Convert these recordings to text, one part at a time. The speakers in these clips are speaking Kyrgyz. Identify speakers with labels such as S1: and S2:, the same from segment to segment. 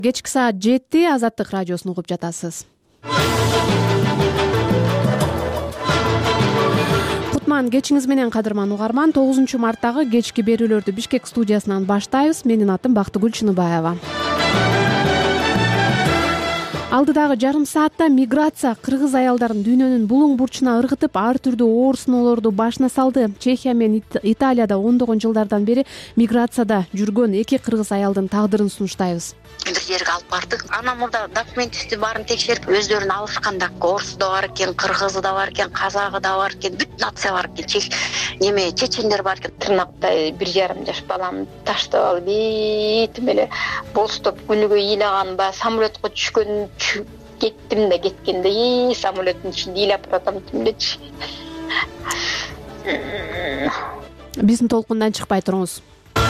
S1: Кечки саат 7 Азаттык радиосун угуп жатасыз. Кутман кечиңиз менен кадырман угарман. 9-марттагы кечки берүүлөрдү Бишкек студиясынан баштайбыз. Менин атым Бактыгүл Чыныбаева. Алдыдагы жарым саатта миграция кыргыз аялдарын дүйнөнүн булуң бурчуна ыргытып, ар түрдүү оор сыноолорду башына салды. Чехия менен Италияда ондогон жылдардан бери миграцияда жүргөн эки кыргыз аялдын тагдырын сунуштайбыз.
S2: Бир жерге алып бардык. Анан мурда документти баарын текшерип, өздөрүн алышканда орусу да бар экен, кыргызы да бар экен, казагы да бар экен, бүт нация бар экен. Чечендер бар экен. Тырнактай 1,5 жаш балам таштап алып, бетим эле болстоп күнүгө ыйлаганба, самолетко түшкөн кеттим да кеткенде самолеттин ичинде ыйлап баратам түмдечи.
S1: Биздин толкундан чыкпай туруңуз.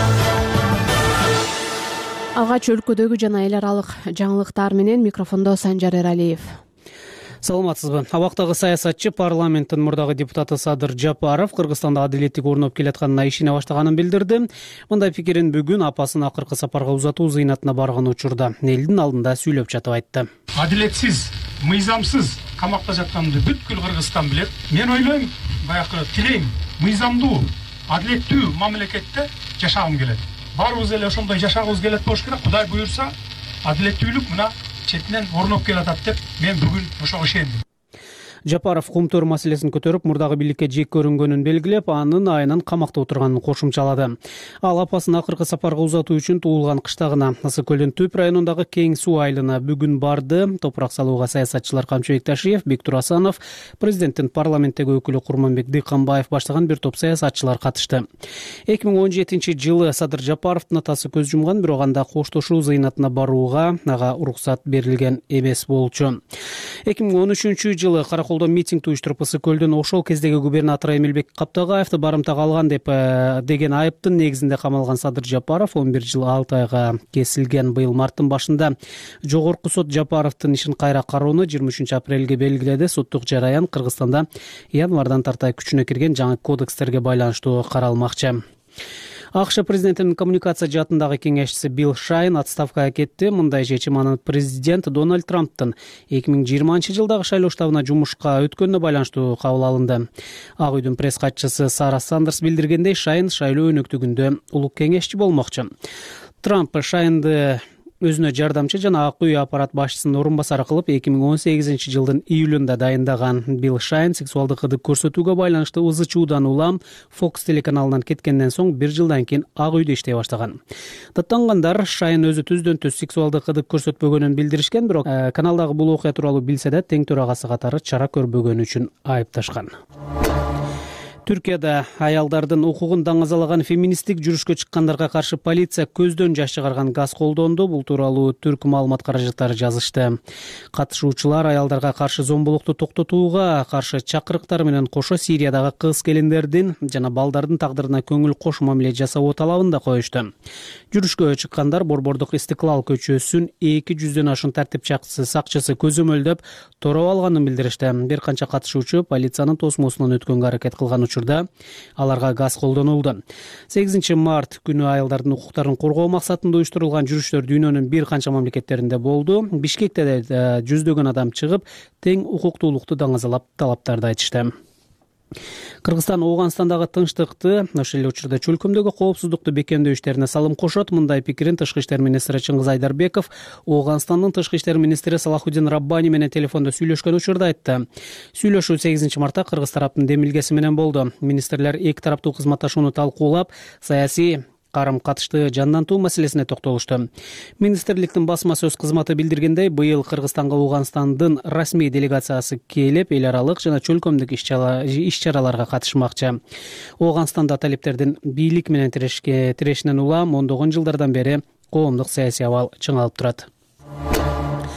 S1: Алгач өлкөдөгү жана эл аралык жаңылыктар менен микрофондо Санжар Эралиев.
S3: Саламатсызбы. Абактагы саясатчы парламенттин мурдагы депутаты Садыр Жапаров Кыргызстанда адилеттик орноп келатканына ишене баштаганын билдирди. Мындай пикирин бүгүн апасын акыркы сапарга узатуу зыйнатына барган учурда элдин алдында сүйлөп жатып айтты.
S4: Адилетсиз, мыйзамсыз камакта жатканымды бүткүл Кыргызстан билет. Мен ойлойм, баягы тилейм, мыйзамдуу, адилеттүү мамлекетте жашагым келет. Баарыбыз эле ошондой жашагыбыз келет болуш керек. Кудай буюрса, адилеттүүлүк мына четинен орноп келатат деп мен бүгүн ошого ишендим.
S3: Жапаров кумтөр маселесин көтөрүп, мурдагы бийликке жек көрүнгөнүн белгилеп, анын айынан камакта отурганын кошумчалады. Ал апасын акыркы сапарга узатуу үчүн туулган кыштагына, Ысык көлдүн түп районундагы Кең суу айылына бүгүн барды. Топурак салууга саясатчылар Камчыбек Ташиев, Бектур Асанов, президенттин парламенттеги өкүлү Курманбек Дыйканбаев баштаган бир топ саясатчылар катышты. 2017-жылы Садыр Жапаровдун атасы көз жумган, бирок анда коштошуу зыйнатына барууга ага уруксат берилген эмес болчу. 2013-жылы Караколдо митинг уюштуруп, Ысык көлдүн ошол кездеги губернатору Эмилбек Каптагаевди барымтага алган деген айыптын негизинде камалган Садыр Жапаров 11 жыл 6 айга кесилген. Быйыл марттын башында жогорку сот Жапаровдун ишин кайра кароону 23 апрелге белгиледи. Соттук жараян Кыргызстанда январдан тартай күчүнө кирген жаңы кодекстерге байланыштуу каралмакчы. АКШ президентинин коммуникация жаатындагы кеңешчиси Билл Шайн отставкага кетти. Мындай чечим анын президент Дональд Трамптын 2020-жылдагы шайлоо штабына жумушка өткөнүнө байланыштуу кабыл алынды. Ак үйдүн пресс катчысы Сара Сандерс билдиргендей, Шайн шайлоо өнөктүгүндө улук кеңешчи болмокчу. Трамп Шайнды өзүнө жардамчы жана Ак үй аппарат башчысынын орун басары кылып 2018-жылдын июлунда дайындаган. Билл Шайн сексуалдык кыдык көрсөтүүгө байланыштуу ызы чуудан улам Fox телеканалынан кеткенден соң 1 жылдан кийин Ак үйдө иштей баштаган. Даттангандар Шайн өзү түздөн-түз сексуалдык кыдык көрсөтпөгөнүн билдиришкен, бирок каналдагы бул окуя тууралуу билсе да тең төрагасы катары чара көрбөгөнү үчүн айыпташкан. Түркияда аялдардын укугун даңазалаган феминисттик жүрүшкө чыккандарга каршы полиция көздөн жаш чыгарган газ колдонду. Бул тууралуу Түрк маалымат каражаттары жазышты. Катышуучулар аялдарга каршы зомбулукту токтотууга каршы чакырыктар менен кошо Сириядагы кыз келиндердин жана балдардын тагдырына көңүл кош мамиле жасоо талабын да коюшту. Жүрүшкө чыккандар Борбордук Истиклал көчөсүн 200дөн ашуун тартипчакчысы сакчысы көзөмөлдөп тороп алганын билдиришти. Бир канча катышуучу полициянын тосмосунан өткөнгө аракет кылган учурда аларга газ колдонулду. 8 март күнү аялдардын укуктарын коргоо максатында уюштурулган жүрүштөр дүйнөнүн бир канча мамлекеттеринде болду. Бишкекте да жүздөгөн адам чыгып, тең укуктуулукту даңазалап талаптарды айтышты. Кыргызстан Ооганстандагы тынчтыкты, ошол эле учурда чөлкөмдөгү коопсуздукту бекемдөө иштерине салым кошот. Мындай пикирин Тышкы иштер министри Чыңгыз Айдарбеков Ооганстандын тышкы иштер министри Салахуддин Раббани менен телефондо сүйлөшкөн учурда айтты. Сүйлөшүү 8 мартта кыргыз тараптын демилгеси менен болду. Министрлер эки тараптуу кызматташууну талкуулап, саясий карым-катышты жандантуу маселесине токтолушту. Министрликтин басма сөз кызматы билдиргендей, быйыл Кыргызстанга Ооганстандын расмий делегациясы келип, эл аралык жана чөлкөмдүк иш-чараларга катышмакчы. Ооганстанда талептердин бийлик менен тирешинен улам ондогон жылдардан бери коомдук саясий абал чыңалып турат.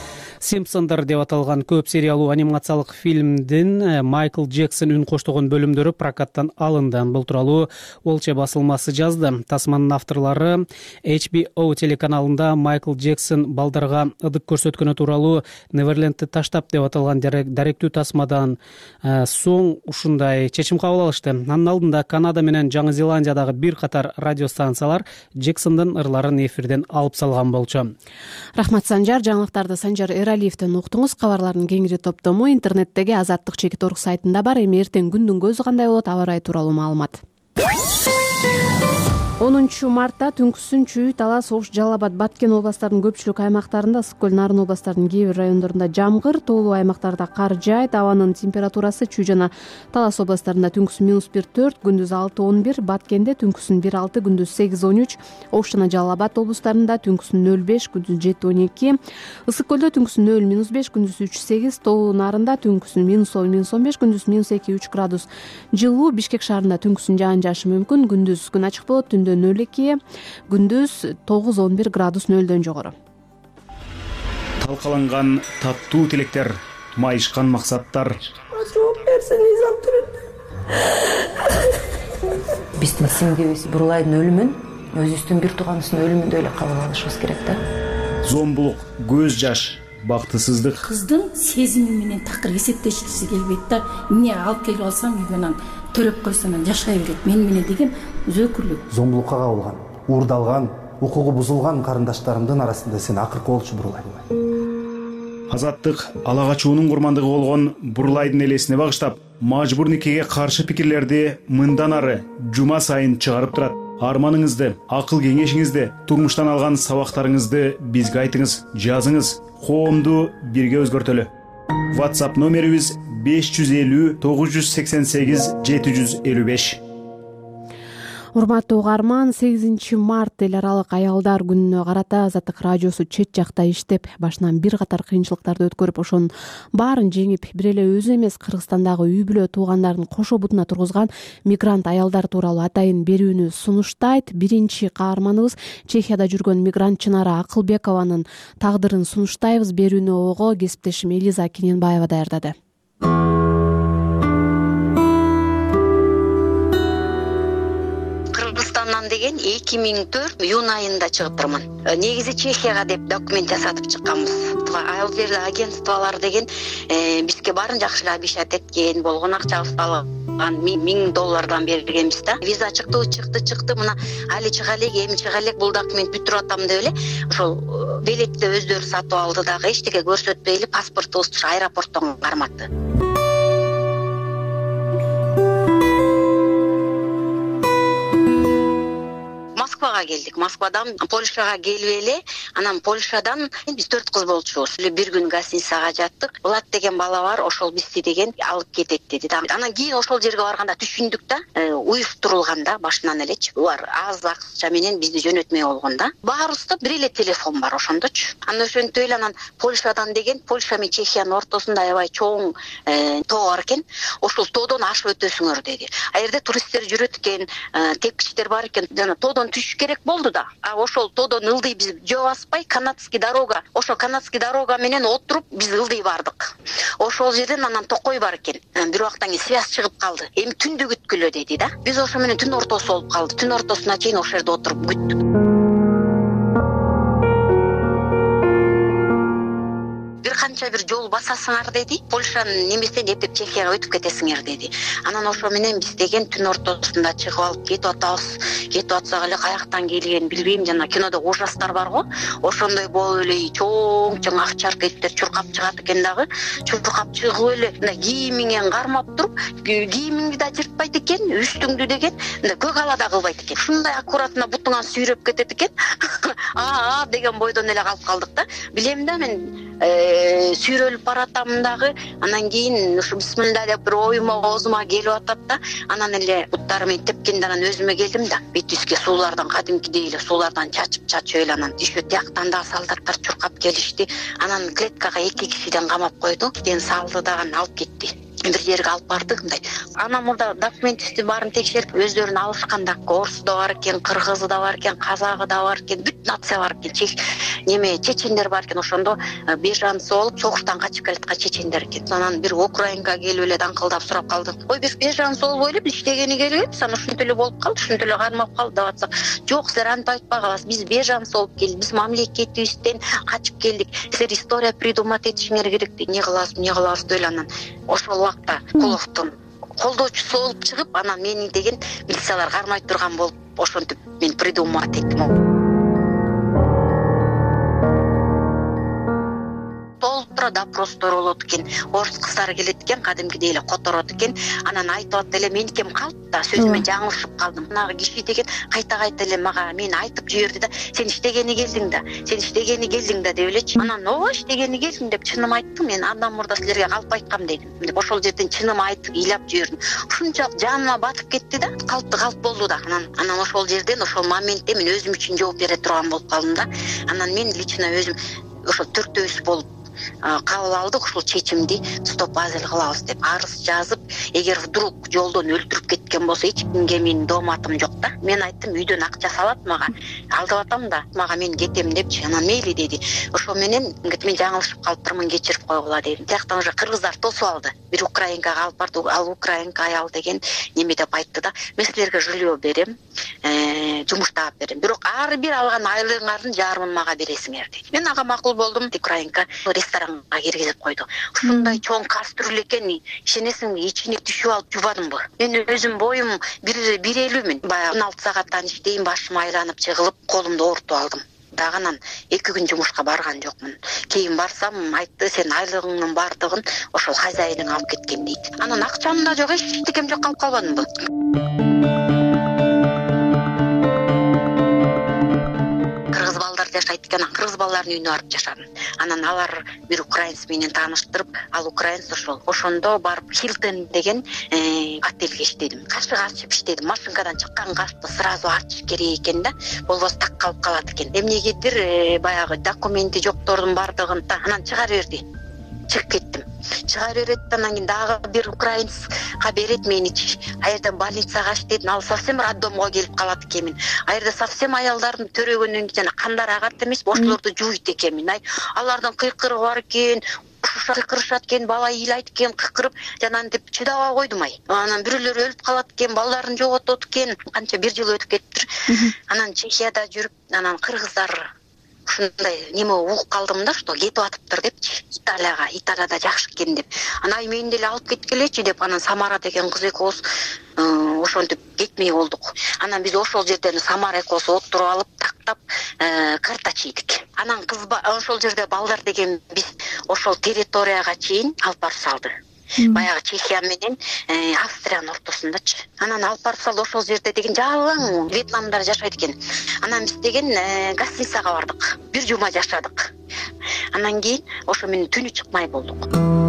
S3: Симпсондар деп аталган көп сериялуу анимациялык фильмдин Майкл Джексон үн коштогон бөлүмдөрү прокаттан алынды. Бул тууралуу Олче басылмасы жазды. Тасманын авторлору HBO телеканалында Майкл Джексон балдарга ыдык көрсөткөнү тууралуу Неверлендти таштап деп аталган даректүү тасмадан соң ушундай чечим кабыл алышты. Анын алдында Канада менен Жаңы Зеландиядагы бир катар радиостанциялар Джексондун ырларын эфирден алып салган болчу.
S1: Рахмат, Санжар. Жаңылыктарды Санжар Эралиевден уктуңуз. Кабарлардын кеңири топтому интернеттеги Азаттык.org сайтында бар. Эми эртең күндүн көзү кандай болот, аба ырайы тууралуу маалымат. 10 мартта түнкүсүн Чүй, Талас, Ош, Жалал Абад, Баткен областарынын көпчүлүк аймактарында, ысык көл, Нарын областарынын кээ бир райондорунда жамгыр, тоолуу аймактарда кар жаайт. Абанын температурасы Чүй жана Талас областарында түнкүсүн -4, күндүз 6-11, Баткенде түнкүсүн 1-6, күндүз 8-13, Ош жана Жалал Абад областарында түнкүсүн 0-5, күндүз 7-12, ысык көлдө түнкүсүн 0-5, күндүз 3-8, тоолуу Нарында түнкүсүн -10-15, күндүз -2-3 градус жылуу. Бишкек шаарында түнкүсүн жаан жаашы мүмкүн, күндүз күн ачык болот, түндө 0-2, күндүз 9-11 градус нөлдөн жогору.
S5: Талкаланган таттуу тилектер, майышкан максаттар.
S6: Биздин сиңдибиз Бурлайдын өлүмүн өзүбүздүн бир тууганыбыздын өлүмүндөй эле кабыл алышыбыз керек да.
S5: Зомбулук, көз жаш, бактысыздык.
S7: Кыздын сезими менен такыр эсептешкиси келбейт да. Эмне алып келип алсам үйгөнөн төрөп койсом анан жашай берет мен менен деген өзөкүрлүк.
S8: Зомбулукка кабылган, уурдалган, укугу бузулган карындаштарымдын арасында сен акыркы болчу Бурлай.
S5: Азаттык ала качуунун курмандыгы болгон Бурлайдын элесине багыштап, мажбур никеге каршы пикирлерди мындан ары жума сайын чыгарып турат. Арманыңызды, акыл кеңешиңизди, турмуштан алган сабактарыңызды бизге айтыңыз, жазыңыз. Коомду бирге өзгөртөлү. WhatsApp номерибиз 550 988 755.
S1: Урматтуу угарман, 8 март эл аралык аялдар күнүнө карата Азаттык радиосу чет жакта иштеп, башынан бир катар кыйынчылыктарды өткөрүп, ошонун баарын жеңип, бир эле өзү эмес, Кыргызстандагы үй бүлө туугандарын кошо бутуна тургузган мигрант аялдар тууралуу атайын берүүнү сунуштайт. Биринчи каарманыбыз Чехияда жүргөн мигрант Чынара Акылбекованын тагдырын сунуштайбыз. Берүүнү ого кесиптешим Элиза Кененбаева даярдады.
S2: Деген 2004 июнь айында чыгыптырмын. Негизи Чехияга деп документ жасатып чыкканбыз. Ал жерде агентстволор деген бизге баарын жакшы обещать эткен, болгон акчабызды алган $1000 бергенбиз да. Виза чыкты. Мына али чыга элек, эми чыга элек, бул документ бүтүрүп атам деп эле ошол билетти өздөрү сатып алды дагы, эчтеке көрсөтпөй эле паспортубузду аэропорттон карматты. Москвага келдик. Москвадан Польшага келип эле, анан Польшадан биз 4 кыз болчубуз. Бир күн гостиницага жаттык. Влад деген бала бар, ошол бизди деген алып кетет деди. Анан кийин ошол жерге барганда түшүндүк да, уюштурулган да башынан элечи. Булар аз акча менен бизди жөнөтмөй болгон да. Баарыбызда бир эле телефон бар ошондочу. Анан ошентип эле анан Польшадан деген, Польша менен Чехиянын ортосунда аябай чоң тоо бар экен. Ошол тоодон ашып өтөсүңөр деди. А жерде туристтер жүрөт экен, тепкичтер бар экен. Жана тоодон түшүш керек болду да. А ошол тоодон ылдый биз жөө баспай, канадский дорога, ошол канадский дорога менен отуруп биз ылдый бардык. Ошол жерден анан токой бар экен. Бир убактан кийин связь чыгып калды. Эми түндү күткүлө деди да. Биз ошо менен түн ортосу болуп калды. Түн ортосуна чейин ошол жерде отуруп күттүк. Канча бир жол басасыңар деди. Польшанын немесинен эптеп Чехияга өтүп кетесиңер деди. Анан ошо менен биз деген түн ортосунда чыгып алып кетип атабыз. Кетип атсак эле каяктан келген билбейм, жана кинодо ужастар бар го. Ошондой болуп эле чоң акчарка иттер чуркап чыгат экен дагы. Чуркап чыгып эле мына кийимиңен кармап туруп, кийимиңди да жыртпайт экен, үстүңдү деген мына көк ала да кылбайт экен. Ушундай аккуратно бутуңан сүйрөп кетет экен. Деген бойдон эле калып калдык да. Билем да мен сүйрөлүп баратам дагы, анан кийин ушу бисмилла деп бир оюма оозума келип атат да, анан эле буттарым менен тепкенде анан өзүмө келдим да, бет жүзгө суулардан кадимкидей эле суулардан чачып эле анан ишөө тияктан да солдаттар чуркап келишти. Анан клеткага 2 кишиден камап койду, кийин салды дагы алып кетти. бир жерге алып бардык. Мындай анан мурда документисти баарын текшерип өздөрүн алышкан да, орусу да бар экен, кыргызы да бар экен, казагы да бар экен, бүт нация бар экен, чечендер бар экен. Ошондо беженец болуп согуштан качып келаткан чечендер экен. Анан бир украинка келип эле даңкылдап сурап калды. Ой, биз беженец болуп эле иштегени келебиз, анан ушинтип эле болуп калды, ушинтип эле кармап калды деп атсак, жок, силер антип айтпагыла, биз беженец болуп келдик, биз мамлекетибизден качып келдик, силер история придумать этишиңер керек дейт. Не кыласыз деп эле анан ошол убакта Куловдун колдоочусу болуп чыгып, анан мени деген милициялар кармай турган болуп, ошентип мен придумать эттим. Допростор болот экен, орус кыздары келет экен, кадимкидей эле которот экен. Анан айтып атты эле, меникем калды да, сөзүмө жаңылышып калдым. Мынагы киши деген кайта эле мага мени айтып жиберди да, сен иштегени келдиң да деп элечи. Анан ооба иштегени келдим деп чыным айттым. Мен андан мурда силерге калп айткам дедим. Ошол жерден чыным айтып ыйлап жибердим. Ушунчалык жаныма батып кетти да, калп болду да. Анан ошол жерден, ошол моментте мен өзүм үчүн жооп бере турган болуп калдым да. Анан мен лично өзүм ошол төртөөбүз болуп кабыл алдык ушул чечимди, стоп азил кылабыз деп арыз жазып, эгер вдруг жолдон өлтүрүп кеткен болсо эч кимге менин дооматым жок да. Мен айттым, үйдөн акча салат мага, алдып атам да, мага мен кетем депчи. Анан мейли деди. Ошо менен мен жаңылышып калыптырмын, кечирип койгула дедим. Тияктан уже кыргыздар тосуп алды. Бир украинкага алып барды, ал украинка аял деген неме деп айтты да. Мен силерге жилье берем, жумуш таап берем. Бирок ар бир алган айлыгыңардын жарымын мага бересиңер деди. Мен ага макул болдум. Украинка ресторанга киргизип койду. Ушундай чоң кастрюль экен, ишенесиңби, ичине түшүп алып жубадымбы. Мен өзүм боюм 1,50 баягы 16 сааттан иштейм, башым айланып жыгылып, колумду оорутуп алдым. Дагынан 2 күн жумушка барган жокмун. Кийин барсам, айтты, сен айлыгыңдын бардыгын ошол хозяиning алып кеткен дейт. Анан акчам да жок, эчтекем жок, калып калбадымбы. Кыргыз балдар жашайт экен, кыргыз балдардын үйүнө барып жашадым. Анан алар бир украинец менен тааныштырып, ал украинец ошондо барып Хилтон деген отельге иштедим. Кашык ачып иштедим. Машинкадан чыккан кашты сразу ачыш керек экен да, болбосо так калып калат экен. Эмнегедир баягы документи жоктордун бардыгын анан чыгара берди. Чыгып кеттим. Чыгара берет, анан кийин дагы бир украинецка берет меничи. А жерден больницага иштедим, ал совсем роддомго келип калат экенмин. А жерде совсем аялдардын төрөгөндөн кийин кандары агат эмес, ошолорду жууйт экенмин. Алардын кыйкырыгы бар экен, кыйкырышат экен, бала ыйлайт экен, кыйкырып, жанагынтип чыдабай койдум ай. Анан бирөөлөр өлүп калат экен, балдарын жоготот экен. Канча 1 жыл өтүп кетиптир. Анан Чехияда жүрүп, анан кыргыздар ушундай неме угуп калдым да, что кетип атыптыр депчи, Италияда жакшы экен деп. Анан мени деле алып кеткилечи деп, анан Самара деген кыз экөөбүз ошентип кетмей болдук. Анан биз ошол жерден Самара экөөбүз отуруп алып, тактап карта чийдик. Анан кыз ошол жерде балдар деген биз ошол территорияга чейин алып барып салды. Баягы Чехия менен Австриянын ортосундачы. Анан алып барып салды, ошол жерде деген жалаң вьетнамдар жашайт экен. Анан биз деген гостиницага бардык. 1 жума жашадык. Анан кийин ошо менен түнү чыкмай болдук.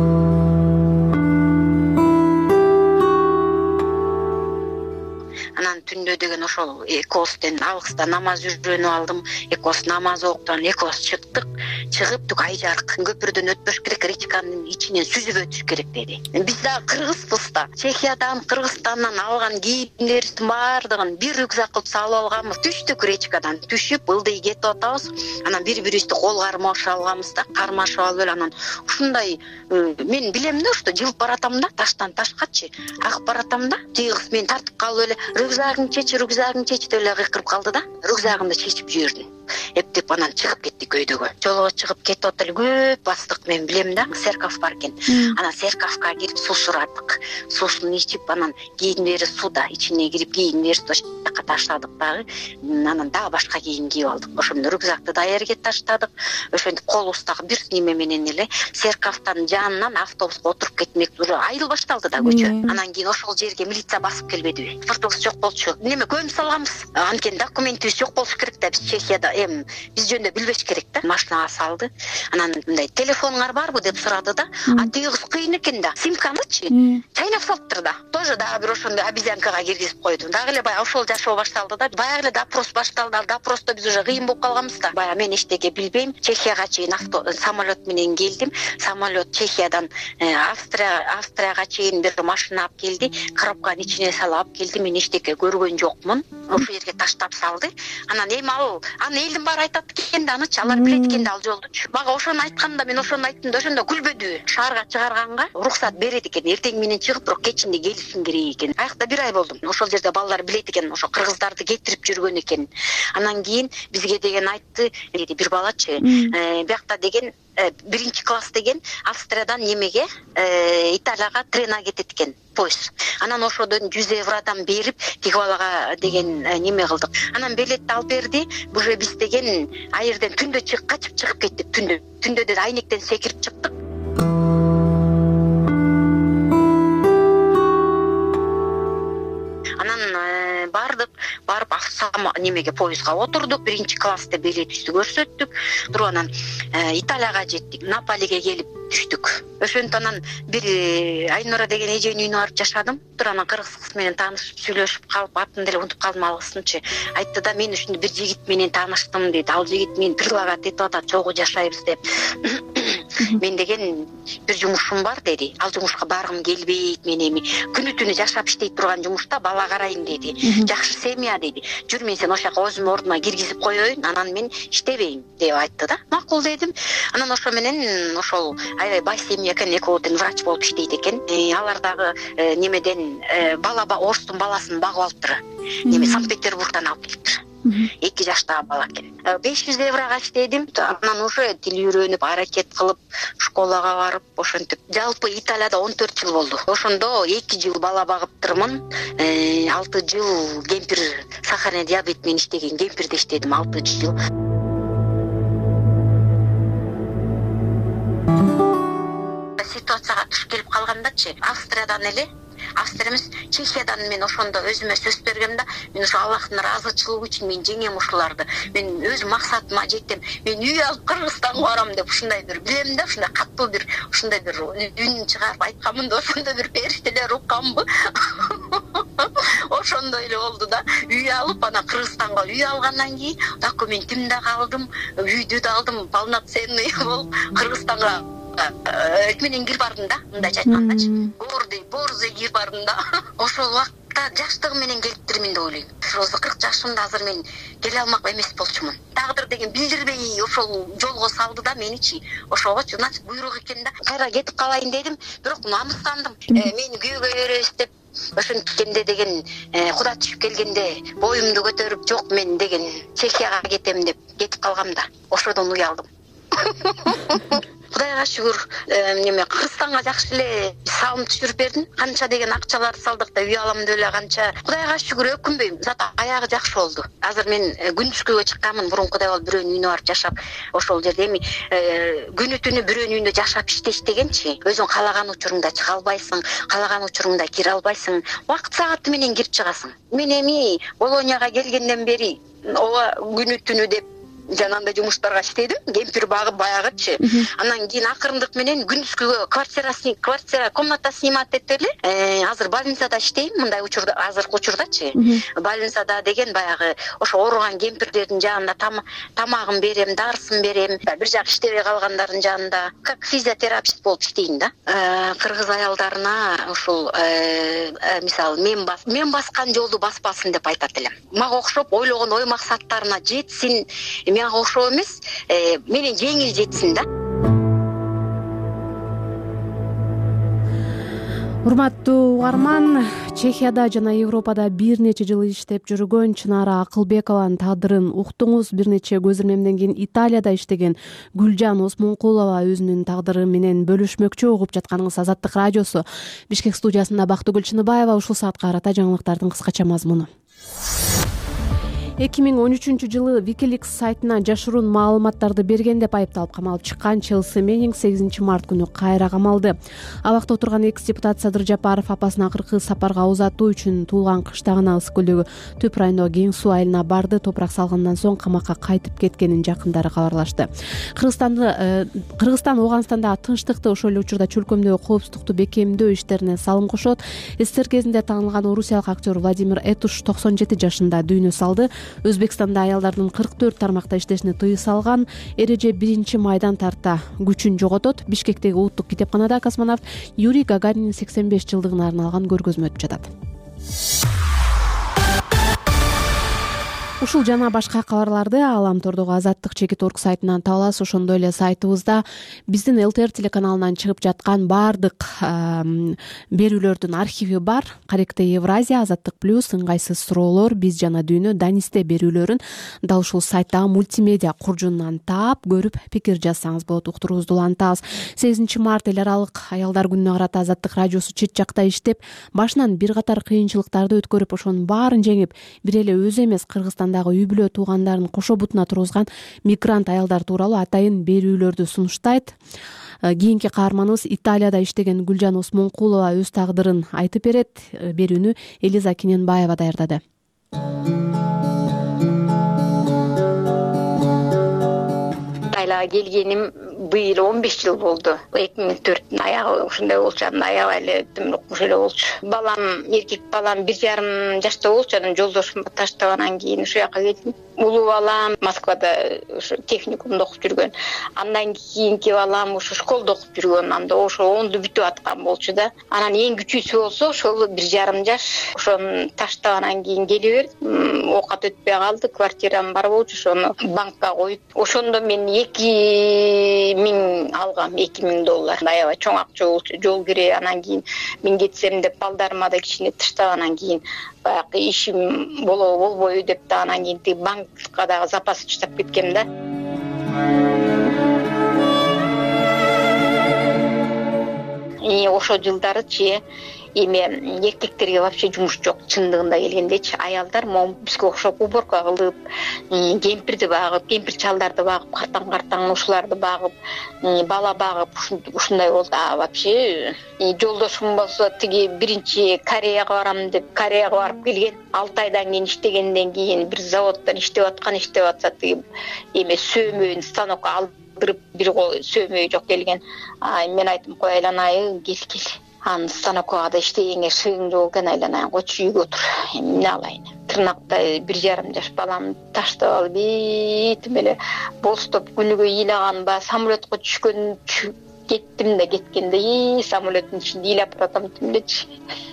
S2: Анан түндө деген ошол экөөбүздөн алгыста намаз жүргөнү алдым. Экөөбүз намаз окуп, экөөбүз чыктык. Чыгып тук ай жарык, көпүрдөн өтпөш керек, речканын ичинен сүзүп өтүш керек деди. Биз да кыргызбыз да. Чехиядан, Кыргызстандан алган кийимдерибиздин баардыгын бир рюкзак кылып салып алганбыз. Түштүк речкадан, түшүп ылдый кетип атабыз. Анан бири-бирибизди кол кармашып алганбыз да, кармашып алып эле анан ушундай мен билем да, что жылып баратам да, таштан ташкачы агып баратам да. Кыз мени тартып калып эле рюкзагың чечи деп эле кыйкырып калды да. Рюкзагымды чечип жибердим. Эптеп анан чыгып кеттик өйдөгө. Жолго чыгып кетип атып эле көп бастык, мен билем да, церковь бар экен. Анан церковька кирип суу сурадык. Суусун ичип, анан кийимдери суда, ичине кирип кийимдерди ошока таштадык дагы. Анан дагы башка кийим кийип алдык. Ошондо рюкзакты да жерге таштадык. Ошентип колубуздагы бир неме менен эле церковьтан жанынан автобуска отуруп кетмек уже айыл башталды да көчө. Анан кийин ошол жерге милиция басып келбедиби? Паспортубуз жок болчу. Неме көмүп салганбыз. Анткени документибиз жок болуш керек да, биз Чехияда эми биз жөнүндө билбеш керек да. Машинага салды. Анан мындай телефонуңар барбы деп сурады да. А тиги кыз кыйын экен да. Симканычы чайнап салыптыр да. Тоже дагы бир ошондой обезьянкага киргизип койду. Дагы эле баягы ошол жашоо башталды да. Баягы эле допрос башталды. Допросто биз уже кыйын болуп калганбыз да. Баягы мен эчтеке билбейм. Чехияга чейин самолет менен келдим. Самолет Чехиядан Австрияга чейин бир машина алып келди. Коробканын ичине салып алып келди. Мен эчтеке көргөн жокмун. Ошол жерге таштап салды. Анан эми аны элдин баары айтат экен да, анычы алар билет экен да ал жолдучу. Мага ошону айтканда мен ошону айттым да, ошондо күлбөдү. Шаарга чыгарганга уруксат берет экен. Эртең менен чыгып, бирок кечинде келишиң керек экен. Аякта 1 ай болдум. Ошол жерде балдар билет экен, ошо кыргыздарды кетирип жүргөн экен. Анан кийин бизге деген айтты, деди бир балачы, биякта деген 1 класс деген Австриядан немеге Италияга трена кетет экен поезд. Анан ошодон 100 евродан берип тиги балага деген неме кылдык. Анан билетти алып берди. Уже биз деген айырден түндө качып чыгып кеттик. Түндө деди айнектен секирип чыктык. Анан барып немеге поездга отурдук. 1 класста билетибизди көрсөттүк. Туруп анан Италияга жеттик. Наполиге келип түштүк. Ошентип анан бир Айнура деген эженин үйүнө барып жашадым. Туруп анан кыргыз кыз менен таанышып сүйлөшүп калып, атын деле унутуп калдым ал кыздынчы. Айтты да, мен ушундай бир жигит менен тааныштым дейт. Ал жигит мени предлагать этип атат, чогуу жашайбыз деп. Мен деген бир жумушум бар деди. Ал жумушка баргым келбейт, мен эми күнү түнү жашап иштей турган жумушта бала карайын деди. Жакшы семья деди. Жүр, мен сени ошол жака өзүмдүн ордума киргизип коеюн, анан мен иштебейм деп айтты да. Макул дедим. Анан ошо менен ошол аябай бай семья экен, экөө тең врач болуп иштейт экен. Алар дагы немеден орустун баласын багып алыптыр. Неме Санкт-Петербургдан алып келиптир. 2 жаштагы бала экен. 500 еврога иштедим. Анан уже тил үйрөнүп, аракет кылып, школага барып, ошентип. Жалпы Италияда 14 жыл болду. Ошондо 2 жыл бала багыптырмын. 6 жыл кемпир сахарный диабет менен иштеген кемпирде иштедим 6 жыл. Ситуацияга туш келип калгандачы, Австриядан эле Австриямыз Чехиядан мен ошондо өзүмө сөз бергем да, мен ошо Аллахтын ыраазычылыгы үчүн мен жеңем ушуларды. Мен өз максатыма жеттим. Мен үй алып Кыргызстанга барам деп ушундай бир билем да, ушундай каттуу бир ушундай бир үн чыгарып айтканмын да, ошондой бир периштелер укканбы. Ошондой эле болду да. Үй алып, анан Кыргызстанга үй алгандан кийин документимди да алдым, үйдү да алдым, полноценный болуп Кыргызстанга менен кирип бардым да, мындайча айткандачы. Борзый кирип бардым да. Ошол убакта жаштыгым менен келиптирмин деп ойлойм. Ошо 40 жашымда азыр мен келе алмак эмес болчумун. Тагдыр деген билдирбей ошол жолго салды да меничи. Ошогочу значит буйрук экен да. Кайра кетип калайын дедим, бирок намыстандым. Мени күйөөгө беребиз деп ошенткенде деген Куда түшүп келгенде боюмду көтөрүп, жок мен деген Чехияга кетем деп кетип калгам да. Ошодон уялдым. Кудайга шүгүр, неме Кыргызстанга жакшы эле салым түшүрүп бердим. Канча деген акчаларды салдык да, үй алам деп эле канча. Кудайга шүгүр, өкүнбөйм. Зат аягы жакшы болду. Азыр мен күндүзгүгө чыкканмын, мурункудай болуп бирөөнүн үйүнө барып жашап, ошол жерде эми күнү түнү бирөөнүн үйүндө жашап иштеш дегенчи, өзүң каалаган учуруңда чыга албайсың, каалаган учуруңда кире албайсың. Убакыт сааты менен кирип чыгасың. Мен эми Болонияга келгенден бери ооба күнү түнү деп жанагындай жумуштарга иштедим, кемпир багып баягычы. Анан кийин акырындык менен күндүзгүгө квартира комната снимать этти эле. Азыр больницада иштейм, мындай учурда, азыркы учурдачы. Больницада деген баягы ошо ооруган кемпирлердин жанында тамагын берем, дарысын берем. Бир жак иштебей калгандардын жанында как физиотерапевт болуп иштейм да. Кыргыз аялдарына ушул мисалы мен баскан жолду баспасын деп айтат элем. Мага окшоп ойлогон ой максаттарына жетсин. Мага окшоо эмес, менен жеңил жетсин да.
S1: Урматтуу угарман, Чехияда жана Европада бир нече жыл иштеп жүргөн Чынара Акылбекованын тагдырын уктуңуз. Бир нече көз ирмемден кийин Италияда иштеген Гүлжан Осмонкулова өзүнүн тагдыры менен бөлүшмөкчү. Угуп жатканыңыз Азаттык радиосу. Бишкек студиясында Бактыгүл Чыныбаева. Ушул саатка карата жаңылыктардын кыскача мазмуну. 2013-жылы Wikileaks сайтына жашыруун маалыматтарды берген деп айыпталып камалып чыккан Челси Меннинг 8 март күнү кайра камалды. Абакта отурган экс-депутат Садыр Жапаров апасын акыркы сапарга узатуу үчүн туулган кыштагына Ысык көлдөгү Түп районундагы Кең суу айылына барды. Топурак салгандан соң камакка кайтып кеткенин жакындары кабарлашты. Кыргызстан Ооганстандагы тынчтыкты, ошол эле учурда чөлкөмдөгү коопсуздукту бекемдөө иштерине салым кошот. СССР кезинде таанылган орусиялык актер Владимир Этуш 97 жашында дүйнө салды. Өзбекстанда аялдардын 44 тармакта иштешине тыюу салган. Эреже 1-майдан тарта күчүн жоготот. Бишкектеги улуттук китепканада космонавт Юрий Гагаринин 85 жылдыгына арналган көргөзмө өтүп жатат. Ушул жана башка кабарларды Аламтордогу Азаттык чекит.орг сайтынан таба аласыз. Ошондой эле сайтыбызда биздин ЛТР телеканалынан чыгып жаткан баардык берүүлөрдүн архиви бар. Каректе Евразия, Азаттык плюс, ыңгайсыз суроолор, биз жана дүйнө, Данисте берүүлөрүн дал ушул сайттагы мультимедиа куржунунан таап, көрүп, пикир жазсаңыз болот. Уктуруңузду улантабыз. 8 март эл аралык аялдар күнүнө карата Азаттык радиосу чет жакта иштеп, башынан бир катар кыйынчылыктарды өткөрүп, ошонун баарын жеңип, бир эле өзү эмес Кыргызстандагы үй бүлө туугандарын кошо бутуна тургузган мигрант аялдар тууралуу атайын берүүлөрдү сунуштайт. Кийинки каарманыбыз Италияда иштеген Гүлжан Осмонкулова өз тагдырын айтып берет. Берүүнү Элиза Кененбаева даярдады.
S2: Италияга келгеним быйыл 15 жыл болду. 2004 аягы ушундай болчу, аягы эле укмуш эле болчу. Балам, эркек балам 1,5 жашта болчу, анан жолдошум таштагандан кийин ушул жака келдим. Улуу балам Москвада техникумда окуп жүргөн. Андан кийинки балам ушу школдо окуп жүргөн. Анда ошо 10ду бүтүп аткан болчу да. Анан эң күчүүсү болсо ошол 1,5 жаш. Ошону таштагандан кийин келе бердим. Оокат өтпөй калды, квартирам бар болчу, ошону банкка коюп. Ошондо мен 2000 алгам, $2000. Аябай чоң акча болчу, жол кире. Анан кийин мен кетсем деп балдарыма да кичине таштагандан кийин баягы ишим болбойбу деп да анан кийин тиги банкка дагы запас таштап кеткем да. Ошо жылдарычы эми эркектерге вообще жумуш жок, чындыгында келгендечи. Аялдар могу бизге окшоп уборка кылып, кемпирди багып, кемпир чалдарды багып, картаң ушуларды багып, бала багып, ушундай болду. Вообще жолдошум болсо тиги биринчи Кореяга барам деп Кореяга барып келген. 6 айдан кийин иштегенден кийин бир заводдон иштеп атса тиги эме сөөмөйүн станокко алдырып, бир сөөмөй жок келген. Мен айттым, кой айланайын, кел. Анын станокко да иштегенге шыгың жок экен, айланайын, койчу үйгө отур. Эмне алайын? Тырнакта 1,5 жаш балам таштап алып, бетим эле болстоп күнүгө ыйлаганба, самолетко түшкөн кеттим да кеткенде, самолеттин ичинде ыйлап баратам демдечи.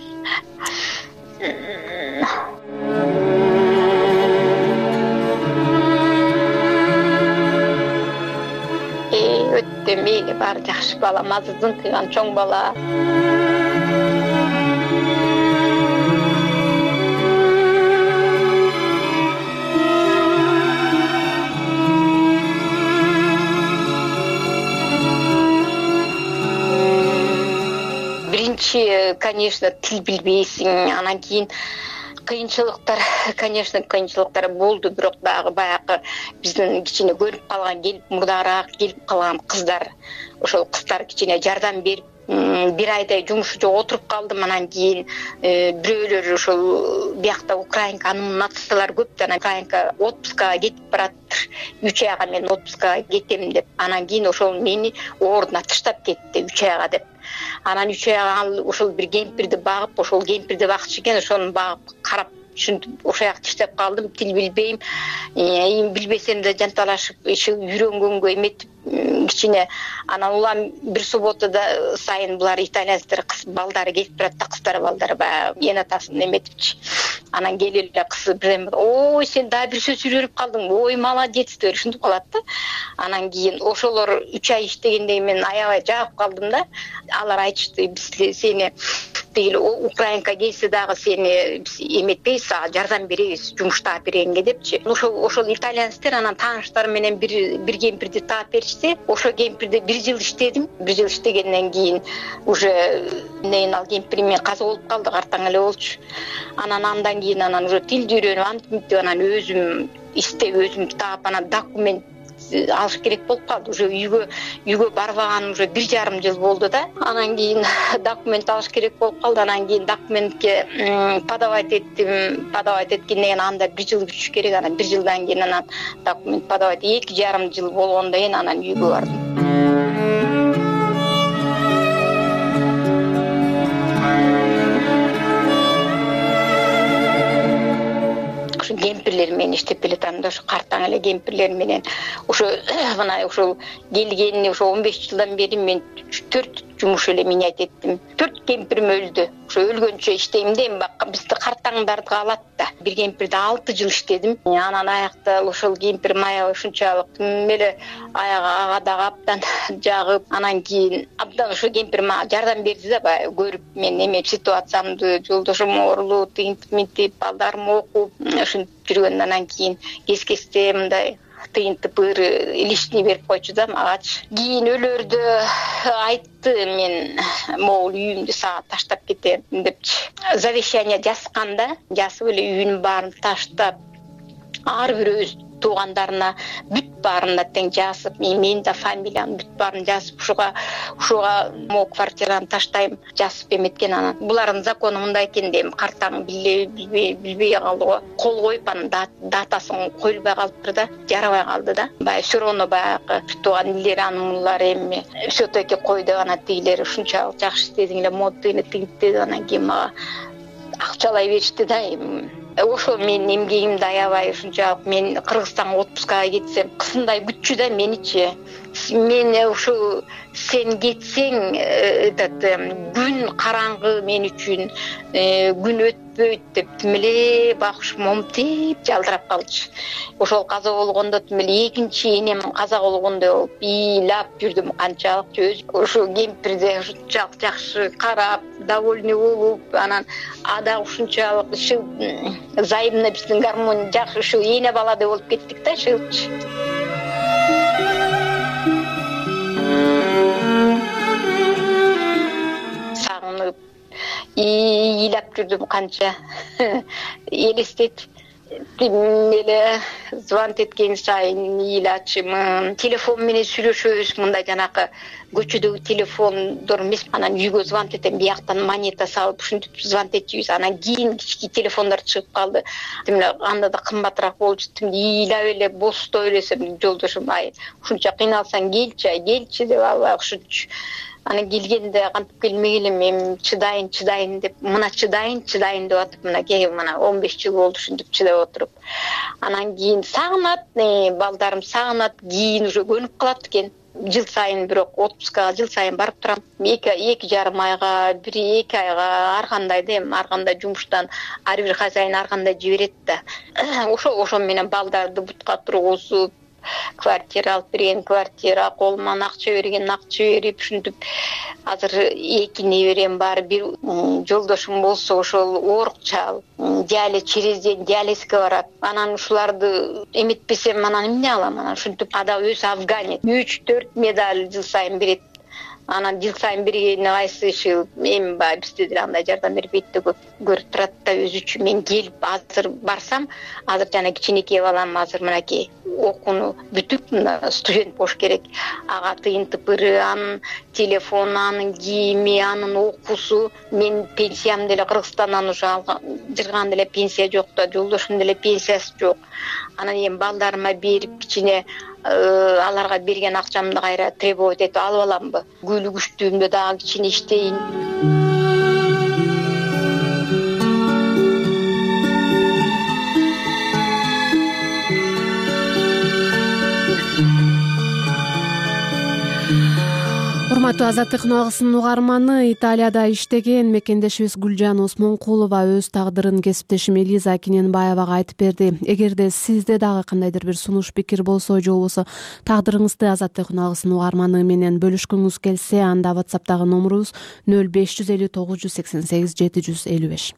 S2: Өттө мейли бар, жакшы бала, мазызын кыйган чоң бала. Биринчи, конечно, тил билбейсиң, анан кийин кыйынчылыктар, конечно, кыйынчылыктар болду, бирок дагы баягы биздин кичине көрүп калган, келип мурдараак келип калган кыздар, ошол кыздар кичине жардам берип, бир айдай жумушу жок отуруп калдым. Анан кийин бирөөлөр ошол биякта украинка анын нацистлар көп да, украинка отпускага кетип бараттыр. 3 айга мен отпускага кетем деп. Анан кийин ошол мени ордуна таштап кетти 3 айга деп. Анан 3 айга ошол бир кемпирди багып, ошол кемпирди бакчы экен, ошону багып карап ушинтип ошол жакта иштеп калдым. Тил билбейм, билбесем да жанталашып, үйрөнгөнгө эметип кичине. Анан улам бир субботада сайын булар итальянецтер кыз балдары келип турат да, кыздар балдары баягы эн атасын эметипчи. Анан келип эле кызы бирдеме, ой сен да бир сөз үйрөнүп калдың, ой молодец деп ушинтип калат да. Анан кийин ошолор 3 ай иштегенден мен аябай жагып калдым да. Алар айтышты, биз сени тиги украинка келсе дагы сени эметпейбиз, ага жардам беребиз, жумуш таап бергенге депчи. Ошол итальянецтер анан тааныштары менен бир кемпирди таап беришти. Ошол кемпирде 1 жыл иштедим. 1 жыл иштегенден кийин уже ал кемпирим мен каза болуп калды, картаң эле болчу. Андан кийин уже тилди үйрөнүп, антип анан өзүм иштеп, өзүм таап, анан документ алыш керек болуп калды. Уже үйгө барбаган уже 1,5 жыл болду да. Анан кийин документ алыш керек болуп калды. Анан кийин документке подавать эттим. Подавать эткенден кийин анда 1 жыл күтүш керек. Анан 1 жылдан кийин анан документ подавать 2,5 жыл болгондон кийин анан үйгө бардым. Кемпирлер менен иштеп келатам да, ошо картаң эле кемпирлер менен. Ошо мына ошол келгенине ошо 15 жылдан бери мен 4 жумуш эле менять эттим. 4 кемпирим өлдү. Ошо өлгөнчө иштейм дейм, бизди картаңдарды алат да. Бир кемпирде 6 жыл иштедим. Анан аякта ошол кемпир мая ушунчалык эле ага дагы абдан жагып, анан кийин абдан ошо кемпир мага жардам берди да, баягы көрүп мен эме ситуациямды, жолдошум оорулуу, тигинтип, балдарым окуп, ушинтип жүргөн. Анан кийин кес-кесте мындай тыйынтып лишний берип койчу да магачы. Кийин өлөрдө айтты, мен могул үйүмдү сага таштап кетем депчи. Завещание жазганда, жазып эле үйүнүн баарын таштап, ар бир өз туугандарына бүт баарына тең жазып, мен да фамилиямды бүт баарын жазып, ушуга могу квартираны таштайм жазып эметкен. Анан булардын закону мындай экен дейм, картаң билбей калды, кол коюп анан датасын коюлбай калыптыр да, жарабай калды да. Баягы все равно баягы туган элдер анылар эми все-таки койду, анан тигилер ушунчалык жакшы иштедиңер, моддыны тигинтти, анан кийин мага акчалай беришти да. Ошо мен эмгегимди аябай ушунчалык, мен Кыргызстанга отпускага кетсем кысындай күтчү да меничи. Мен ушу сен кетсең, күн караңгы мен үчүн, күн өтпөйт деп тимеле бакышым момтип жалдырап калчу. Ошол каза болгондо тимеле экинчи энем каза болгондой болуп ыйлап жүрдүм канчалык. Ошо кемпирде ушунчалык жакшы карап, довольный болуп, анан ада ушунчалык зайымна биздин гармония жакшы, ушу эне баладай болуп кеттик да, шылчы. Сагынып, ыйлап жүрдүм канча. Элестет эле звонок эткен сайын ыйлачымын. Телефон менен сүйлөшөбүз, мындай жанакы көчөдөгү телефондор эмес. Анан үйгө звонок этем, бияктан монета салып ушинтип звонок этчүбүз. Анан кийин кички телефондор чыгып калды. Тимиле анда да кымбатыраак болчу. Тимиле ыйлап эле бостой элесем, жолдошум ай ушунча кыйналсаң келчи деп албай ушунчу. Анан келгенде кантип келмегиле, мен чыдайын деп, мына чыдайын деп атып, мына кеге мына 15 жыл болду ушинтип чыдап отуруп. Анан кийин сагынат, балдарым сагынат, кийин уже көнүп калат экен. Жыл сайын бирок отпускага жыл сайын барып турам. 2,5 айга, 1-2 айга ар кандай дейм, ар кандай жумуштан ар бир хозяин ар кандай жиберет да. Ошо менен балдарды бутка тургузуп, квартира алып берген, квартира, колуман акча берип, ушинтип азыр 2 неберем бар. Бир жолдошум болсо ошол оорукчал, через день диализге барат. Анан ушуларды эметпесем анан эмне алам? Анан ушинтип ада өз афганец 3-4 медаль жыл сайын берет. Анан жыл сайын бергени кайсы иши эми баягы бизде деле андай жардам бербейт да, көп көрүп турат да өзү үчүн. Мен келип азыр барсам, азыр жана кичинекей балам азыр мынакей окууну бүтүп, студент болуш керек. Ага тыйынтып анын телефону, анын кийими, анын окуусу. Мен пенсиям деле Кыргызстандан уже жырган деле пенсия жок да, жолдошумдун деле пенсиясы жок. Анан эми балдарыма берип кичине аларга берген акчамды кайра требовать этип алып аламбы? Күйлү күчтүүмдө дагы кичине иштейин.
S1: урматтуу азаттык ногасынын угарманы, Италияда иштеген мекендешибиз Гүлжан Осмонкулова өз тагдырын кесиптешим Элиза Кененбаевага айтып берди. Эгерде сизде дагы кандайдыр бир сунуш пикир болсо же болбосо тагдырыңызды азаттык ногасынын угарманы менен бөлүшкүңүз келсе, анда WhatsApp'тагы номерубуз 0550 988 755.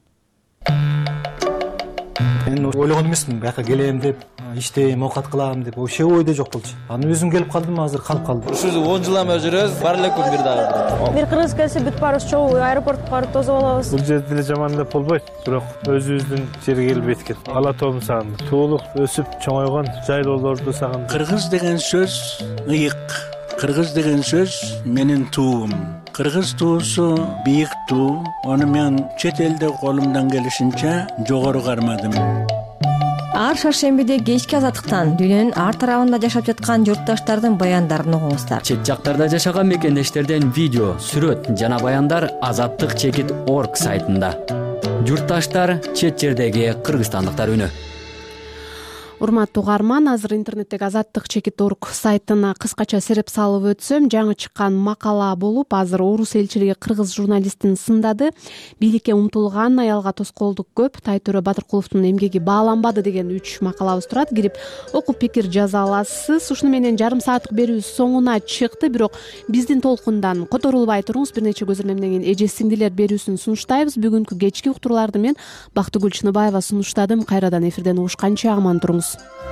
S9: Мен ойлогон эмесмин бияка келем деп, иштейм, оокат кылам деп, ошол ойдо жок болчу. Анан өзүм келип калдым, азыр калып калдым.
S10: Ушул 10 жыл эме жүрөбүз, бар эле күн бир дагы.
S11: Бир кыргыз келсе бүт баарыбыз чогуу аэропортко барып тосуп алабыз.
S12: Бул жерде деле жаман деп болбойт, бирок өзүбүздүн жерге келбейт экен. Ала тоом сагындым. Туулук өсүп чоңойгон жайлоолорду сагындым.
S13: Кыргыз деген сөз ыйык. Кыргыз деген сөз менин туум. Кыргыз туусу бийик туу. Аны мен чет элде колумдан келишинче жогору кармадым.
S14: Ар шаршембиде кечки азаттыктан дүйнөнүн ар тарабында жашап жаткан журтташтардын баяндарын угуңуздар.
S15: Чет жактарда жашаган мекендештерден видео, сүрөт жана баяндар azattik.org сайтында. Журтташтар, чет жердеги кыргызстандыктар үнү.
S1: Урматтуу угарман, азыр интернеттеги azattik.org сайтына кыскача сереп салып өтсөм, жаңы чыккан макала болуп, азыр орус элчилиги кыргыз журналистин сындады. Бийликке умтулган аялга тоскоолдук көп, Тайтөрө Батыркуловдун эмгеги бааланбады деген 3 макалабыз турат. Кирип окуп пикир жаза аласыз. Ушуну менен жарым сааттык берүүбүз соңуна чыкты, бирок биздин толкундан которулбай туруңуз. Бир нече көз ирме менен эже сиңдилер берүүсүн сунуштайбыз. Бүгүнкү кечки уктурууларды мен Бактыгүл Чыныбаева сунуштадым. Кайрадан эфирден угушканча аман туруңуз.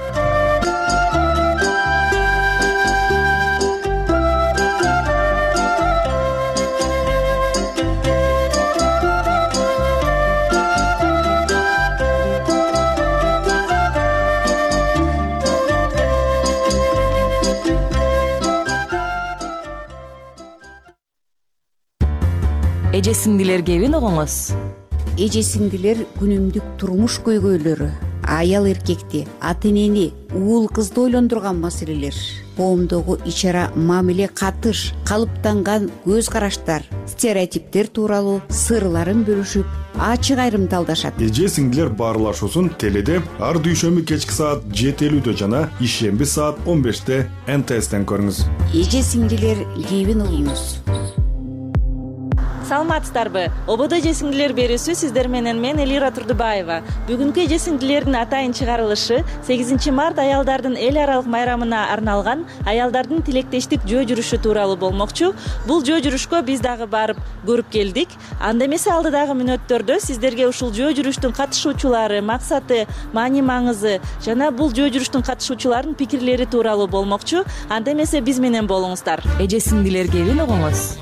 S14: Эже сиңдилер кебин угуңуз.
S16: Эже сиңдилер күнүмдүк турмуш көйгөйлөрү, аял эркекти, ата энени, уул кызды ойлондурган маселелер, коомдогу ичара мамиле катыш, калыптанган көз караштар, стереотиптер тууралуу сырларын бөлүшүп, ачык айрымдалдашат.
S17: Эже сиңдилер баарлашуусун теледе ар дүйшөмбү кечки саат 7:50 жана ишемби саат 15-те НТСтен көрүңүз.
S16: Эже сиңдилер кебин угуңуз.
S18: Саламатсыздарбы? ОБД эже сиңдилер берүүсү сиздер менен мен Элира Турдубаева. Бүгүнкү эже сиңдилердин атайын чыгарылышы 8 март аялдардын эл аралык майрамына арналган аялдардын тилектештик жөө жүрүшү тууралуу болмокчу. Бул жөө жүрүшкө биз дагы барып көрүп келдик. Анда эмесе алдыдагы мүнөттөрдө сиздерге ушул жөө жүрүштүн катышуучулары, максаты, маани маңызы жана бул жөө жүрүштүн катышуучуларынын пикирлери тууралуу болмокчу. Анда эмесе биз менен болуңуздар.
S14: Эже сиңдилер кебин угуңуз.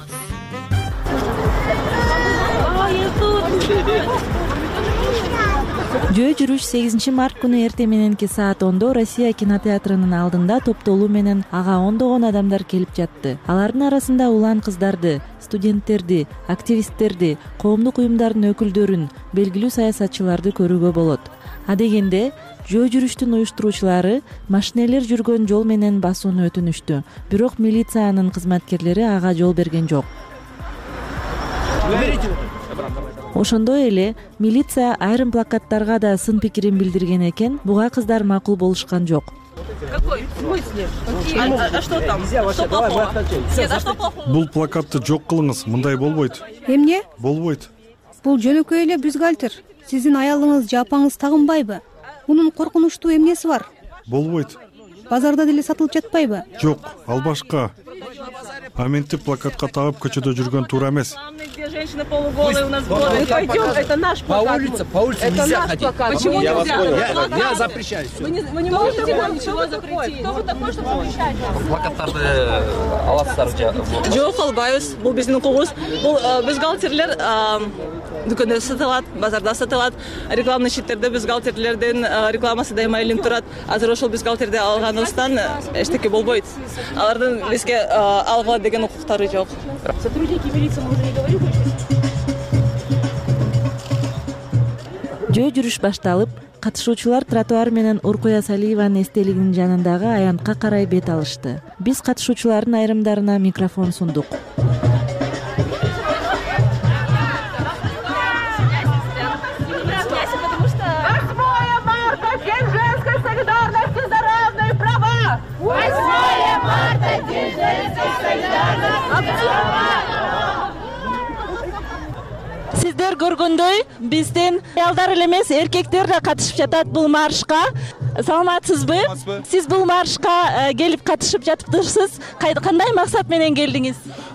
S18: Жөө жүрүш 8 март күнү эртең мененки саат 10-до Россия кинотеатрынын алдында топтолуу менен ага ондогон адамдар келип жатты. Алардын арасында улан кыздарды, студенттерди, активисттерди, коомдук уюмдардын өкүлдөрүн, белгилүү саясатчыларды көрүүгө болот. Адегенде жөө жүрүштүн уюштуруучулары машинелер жүргөн жол менен басууну өтүнүштү. Бирок милициянын кызматкерлери ага жол берген жок. Ошондой эле милиция айрым плакаттарга да сын пикирин билдирген экен, буга кыздар макул болушкан жок.
S19: Какой? В смысле? А что там? Что плохого? Нет, а что плохого?
S17: Бул плакатты жок кылыңыз, мындай болбойт.
S20: Эмне?
S17: Болбойт.
S20: Бул жөнөкөй эле бюстгальтер. Сиздин аялыңыз же апаңыз тагынбайбы? Мунун коркунучтуу эмнеси бар?
S17: Болбойт.
S20: Базарда деле сатылып жатпайбы?
S17: Жок, ал башка. Аменти плакатка тагып көчөдө жүргөн туура эмес.
S19: Где женщины полуголые у нас ходят. Пойдем, это наш плакат. По улице нельзя ходить. Почему нельзя?
S10: Я запрещаю.
S19: Вы не можете ничего запретить. Кто вы такой, чтобы запрещать?
S10: Плакаттарды аласыздар.
S19: Жок албайбыз. Бул биздин укугубуз. Бул бюстгальтерлер дүкөндө сатылат, базарда сатылат. Рекламный щиттерде бюстгальтерлердин рекламасы дайыма илинип турат. Азыр ошол бюстгальтерди алганыбыздан эчтеке болбойт. Алардын бизге алгыла деген укуктары жок. Сотрудники милиции мы уже не говорим.
S18: Жөө жүрүш башталып, катышуучулар тротуар менен Уркуя Салиеванын эстелигинин жанындагы аянтка карай бет алышты. Биз катышуучулардын айрымдарына микрофон сундук.
S19: 8 марта, День женской солидарности.
S18: көргөндөй биздин аялдар эле эмес эркектер да катышып жатат бул маршка. Саламатсызбы? Сиз бул маршка келип катышып жатыптырсыз. Кандай максат менен келдиңиз?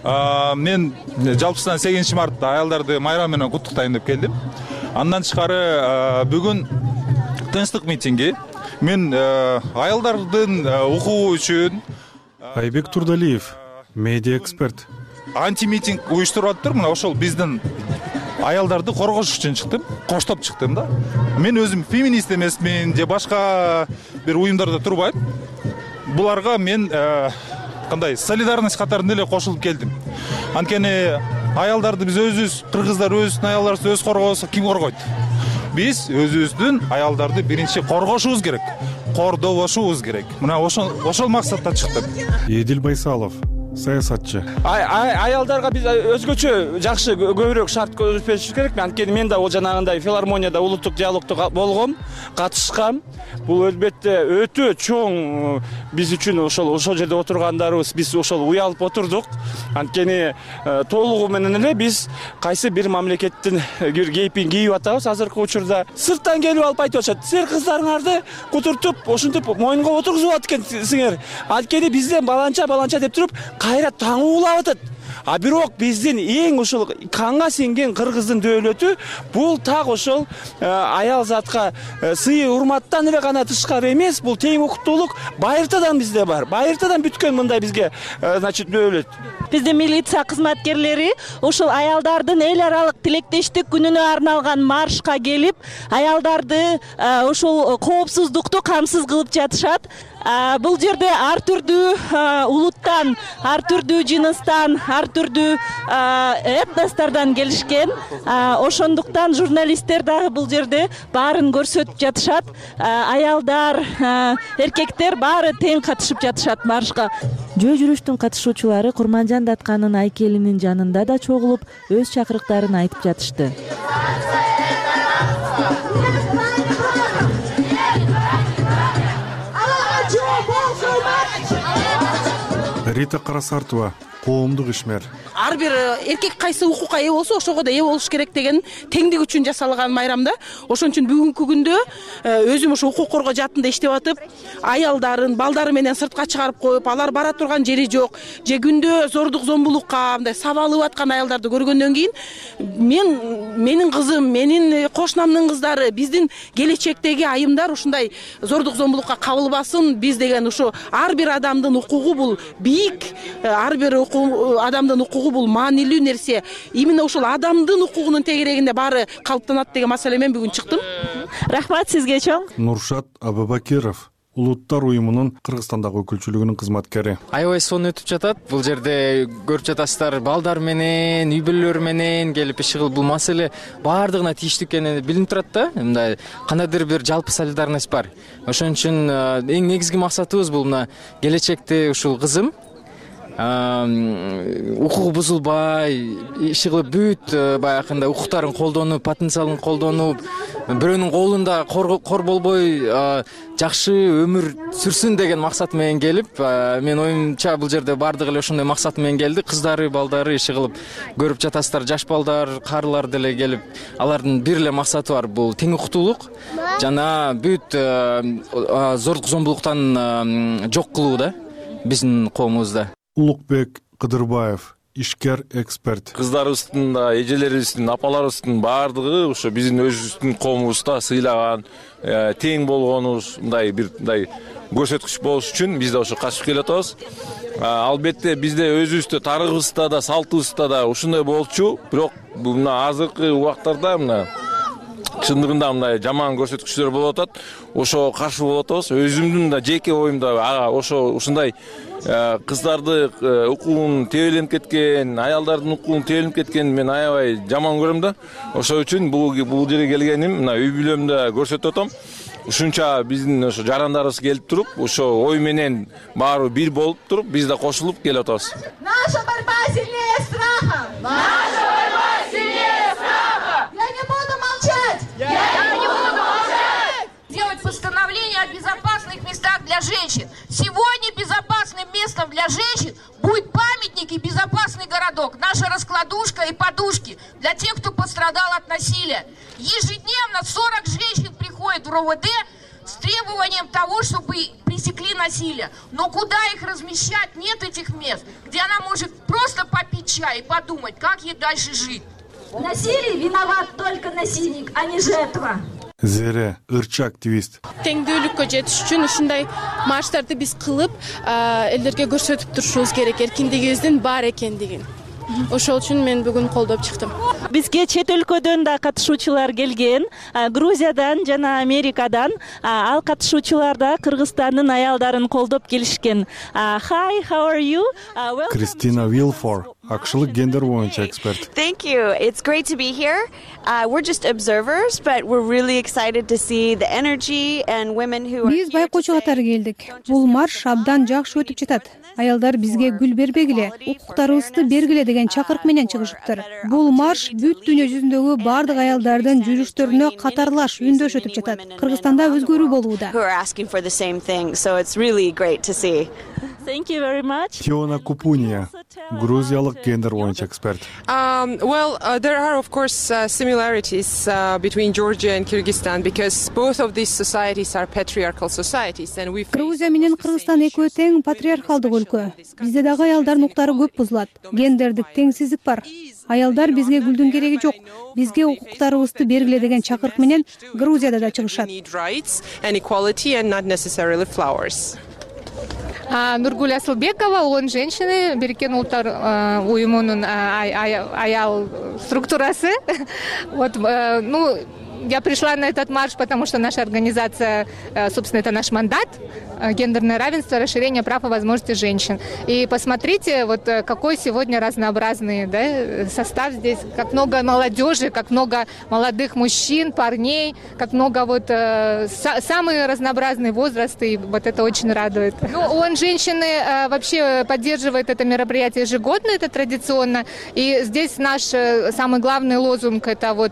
S21: Мен жалпысынан 8-мартта аялдарды майрам менен куттуктайын деп келдим. Андан тышкары бүгүн тынчтык митинги. Мен аялдардын укугу үчүн
S17: Айбек Турдалиев, медиа эксперт.
S21: Антимитинг уюштуруп атыптыр. Мына ошол биздин аялдарды коргош үчүн чыктым, коштоп чыктым да. Мен өзүм феминист эмесмин, же башка бир уюмдарда турбайм. Буларга мен кандай солидарность катарында эле кошулуп келдим. Анткени аялдарды биз өзүбүз, кыргыздар өзүнүн аялдарын өз коргобосо ким коргойт? Биз өзүбүздүн аялдарды биринчи коргошубуз керек, кордобошубуз керек. Мына ошол максатта чыктым.
S17: Эдил Байсалов, саясатчы.
S22: Аялдарга биз өзгөчө жакшы көбүрөөк шарт көрсөтүш керек. Анткени мен да жанагындай филармонияда улуттук диалогто болгом, катышкам. Бул албетте өтө чоң биз үчүн ошол жерде отургандарыбыз, биз ошол уялып отурдук. Анткени толугу менен эле биз кайсы бир мамлекеттин кейпин кийип атабыз азыркы учурда. Сырттан келип алып айтып атышат. Силер кыздарыңарды кутуртуп, ошентип мойнунга отургузуп атат экенсиңер. Анткени бизден баланча деп туруп кайра таң уулап атат. А бирок биздин эң ушул канга сиңген кыргыздын дөөлөтү бул так ошол аял затка сый урматтан эле гана тышкары эмес, бул тең укуктуулук байыртадан бизде бар. Байыртадан бүткөн мындай бизге значит дөөлөт.
S18: Биздин милиция кызматкерлери ушул аялдардын эл аралык тилектештик күнүнө арналган маршка келип, аялдарды ушул коопсуздукту камсыз кылып жатышат. Бул жерде ар түрдүү улуттан, ар түрдүү жыныстан, ар түрдүү этностордон келишкен. Ошондуктан журналисттер дагы бул жерде баарын көрсөтүп жатышат. Аялдар, эркектер баары тең катышып жатышат маршка. Жөө жүрүштүн катышуучулары Курманжан Датканын айкелинин жанында да чогулуп, өз чакырыктарын айтып жатышты.
S17: Рита Карасартова, коомдук ишмер.
S23: Ар бир эркек кайсы укукка ээ болсо, ошого да ээ болуш керек деген теңдик үчүн жасалган майрамда. Ошон үчүн бүгүнкү күндө өзүм ошо укук коргоо жаатында иштеп атып, аялдарын, балдары менен сыртка чыгарып коюп, алар бара турган жери жок, же күндө зордук зомбулукка мындай сабалып аткан аялдарды көргөндөн кийин менин кызым, менин кошунамдын кыздары, биздин келечектеги айымдар ушундай зордук зомбулукка кабылбасын, биз деген ушу ар бир адамдын укугу бул бийик, ар бир адамдын укугу бул маанилүү нерсе. Именно ушул адамдын укугунун тегерегинде баары калыптанат деген маселе менен бүгүн чыктым.
S18: Рахмат сизге чоң.
S17: Нуршат Абубакиров, Улуттар уюмунун Кыргызстандагы өкүлчүлүгүнүн кызматкери.
S24: Аябай сонун өтүп жатат. Бул жерде көрүп жатасыздар, балдар менен, үй бүлөлөр менен келип иш кылып, бул маселе баардыгына тийиштүү экени билинип турат да. Мындай кандайдыр бир жалпы солидарность бар. Ошон үчүн эң негизги максатыбыз бул мына келечекте ушул кызым укугу бузулбай, иши кылып бүт баягындай укуктарын колдонуп, потенциалын колдонуп, бирөөнүн колунда кор болбой жакшы өмүр сүрсүн деген максат менен келип, мен оюмча бул жерде баардыгы эле ошондой максат менен келди. Кыздары, балдары иши кылып көрүп жатасыздар, жаш балдар, карылар деле келип, алардын бир эле максаты бар, бул тең укуктуулук жана бүт зордук зомбулуктан жок кылуу да биздин коомубузда.
S17: Улукбек Кыдырбаев, ишкер эксперт.
S25: Кыздарыбыздын да, эжелерибиздин, апаларыбыздын баардыгы ошо биздин өзүбүздүн коомубузда сыйлаган, тең болгонубуз, мындай бир мындай көрсөткүч болуш үчүн биз да ошо катышып келип атабыз. Албетте бизде өзүбүздө тарыхыбызда да, салтыбызда да ушундай болчу, бирок мына азыркы убактарда мына чындыгында мындай жаман көрсөткүчтөр болуп атат. Ошо каршы болуп атабыз. Өзүмдүн да жеке оюмда ушундай кыздарды укугун тебеленип кеткен, аялдардын укугун тебеленип кеткен мен аябай жаман көрөм да. Ошол үчүн бул жерге келгеним мына үй бүлөмдө көрсөтүп атам. Ушунча биздин ошо жарандарыбыз келип туруп, ошо ой менен баары бир болуп туруп, биз да кошулуп келип атабыз.
S26: Наша борьба сильнее страха. Наша борьба сильнее страха. Я не буду молчать. Я не буду молчать.
S27: Делать постановление о безопасных местах для женщин. Сегодня безопасным местом для женщин будет памятник и безопасный прекрасный городок, наша раскладушка и подушки для тех, кто пострадал от насилия. Ежедневно 40 женщин приходят в РОВД с требованием того, чтобы пресекли насилие. Но куда их размещать? Нет этих мест, где она может просто попить чай и подумать, как ей дальше жить.
S2: В насилии виноват только насильник, а не жертва.
S17: Зере, ырчы активист.
S23: Теңдүүлүккө жетиш үчүн ушундай марштарды биз кылып, элдерге көрсөтүп турушубуз керек, эркиндигибиздин бар экендигин. Ошол үчүн мен бүгүн колдоп чыктым.
S18: Бизге чет өлкөдөн да катышуучулар келген, Грузиядан жана Америкадан. Ал катышуучулар да Кыргызстандын аялдарын колдоп келишкен. Hi, how are you?
S17: Кристина Вилфор, акшылык гендер боюнча эксперт.
S3: Thank you. It's great to be here. We're just observers, but we're really excited to see the energy and women who are.
S20: Биз байкоочу катары келдик. Бул марш абдан жакшы өтүп жатат. Аялдар бизге гүл бербегиле, укуктарыбызды бергиле деген чакырык менен чыгышыптыр. Бул марш бүт дүйнө жүзүндөгү бардык аялдардын жүрүштөрүнө катарлаш үндөш өтүп жатат. Кыргызстанда өзгөрүү болууда.
S3: Who are asking for the same thing, so it's really great to see.
S18: Thank you very much.
S17: Теона Купуния, грузиялык гендер боюнча эксперт.
S4: Well, there are of course similarities between Georgia and Kyrgyzstan because both of these societies are patriarchal societies and we.
S20: Грузия менен Кыргызстан экөө тең патриархалдык өлкө. Бизде дагы аялдардын укуктары көп бузулат. Гендердик теңсиздик бар. Аялдар бизге гүлдүн кереги жок. Бизге укуктарыбызды бергиле деген чакырык менен Грузияда да чыгышат.
S4: Rights and equality and not necessarily flowers.
S5: Нургуль Асылбекова, ООН женщины, Бириккен Улуттар уюмунун аял структурасы. Вот, ну, я пришла на этот марш, потому что наша организация, собственно, это наш мандат, гендерное равенство, расширение прав и возможностей женщин. И посмотрите, вот какой сегодня разнообразный, да, состав здесь, как много молодежи, как много молодых мужчин, парней, как много вот самые разнообразные возрасты, и вот это очень радует. Ну, ООН женщины вообще поддерживает это мероприятие ежегодно, это традиционно, и здесь наш самый главный лозунг, это вот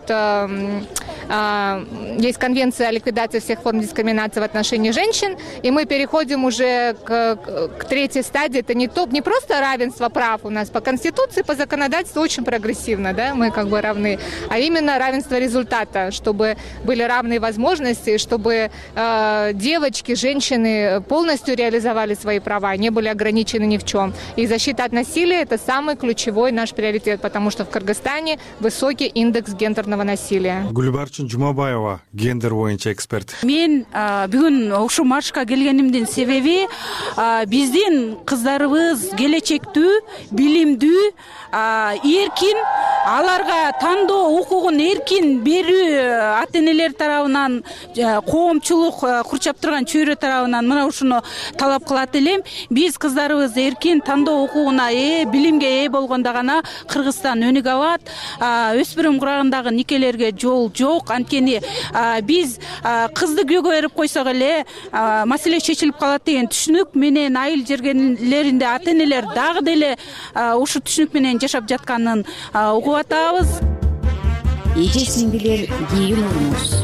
S5: есть конвенция о ликвидации всех форм дискриминации в отношении женщин, и мы переходим уже к третьей стадии. Это не просто равенство прав у нас по Конституции, по законодательству очень прогрессивно, да, мы как бы равны, а именно равенство результата, чтобы были равные возможности, чтобы девочки, женщины полностью реализовали свои права, не были ограничены ни в чем. И защита от насилия – это самый ключевой наш приоритет, потому что в Кыргызстане высокий индекс гендерного насилия.
S17: Гүлбарчын Жумабаева, гендер боюнча эксперт.
S23: Мен бүгүн ушу маршка келгенимдин себеби биздин кыздарыбыз келечектүү, билимдүү, эркин, аларга тандоо укугун эркин берүү ата-энелер тарабынан, коомчулук курчап турган чөйрө тарабынан мына ушуну талап кылат элем. Биз кыздарыбыз эркин тандоо укугуна билимге ээ болгондо гана Кыргызстан өнүгө алат. Өспүрүм курагындагы никелерге жол жок. Анткени биз кызды күйөөгө берип койсок эле маселе чечилип калат деген түшүнүк менен айыл жергенлеринде ата-энелер дагы деле ушу түшүнүк менен жашап жатканын угуп атабыз.
S16: Эжесиңдилер кийин урмуз.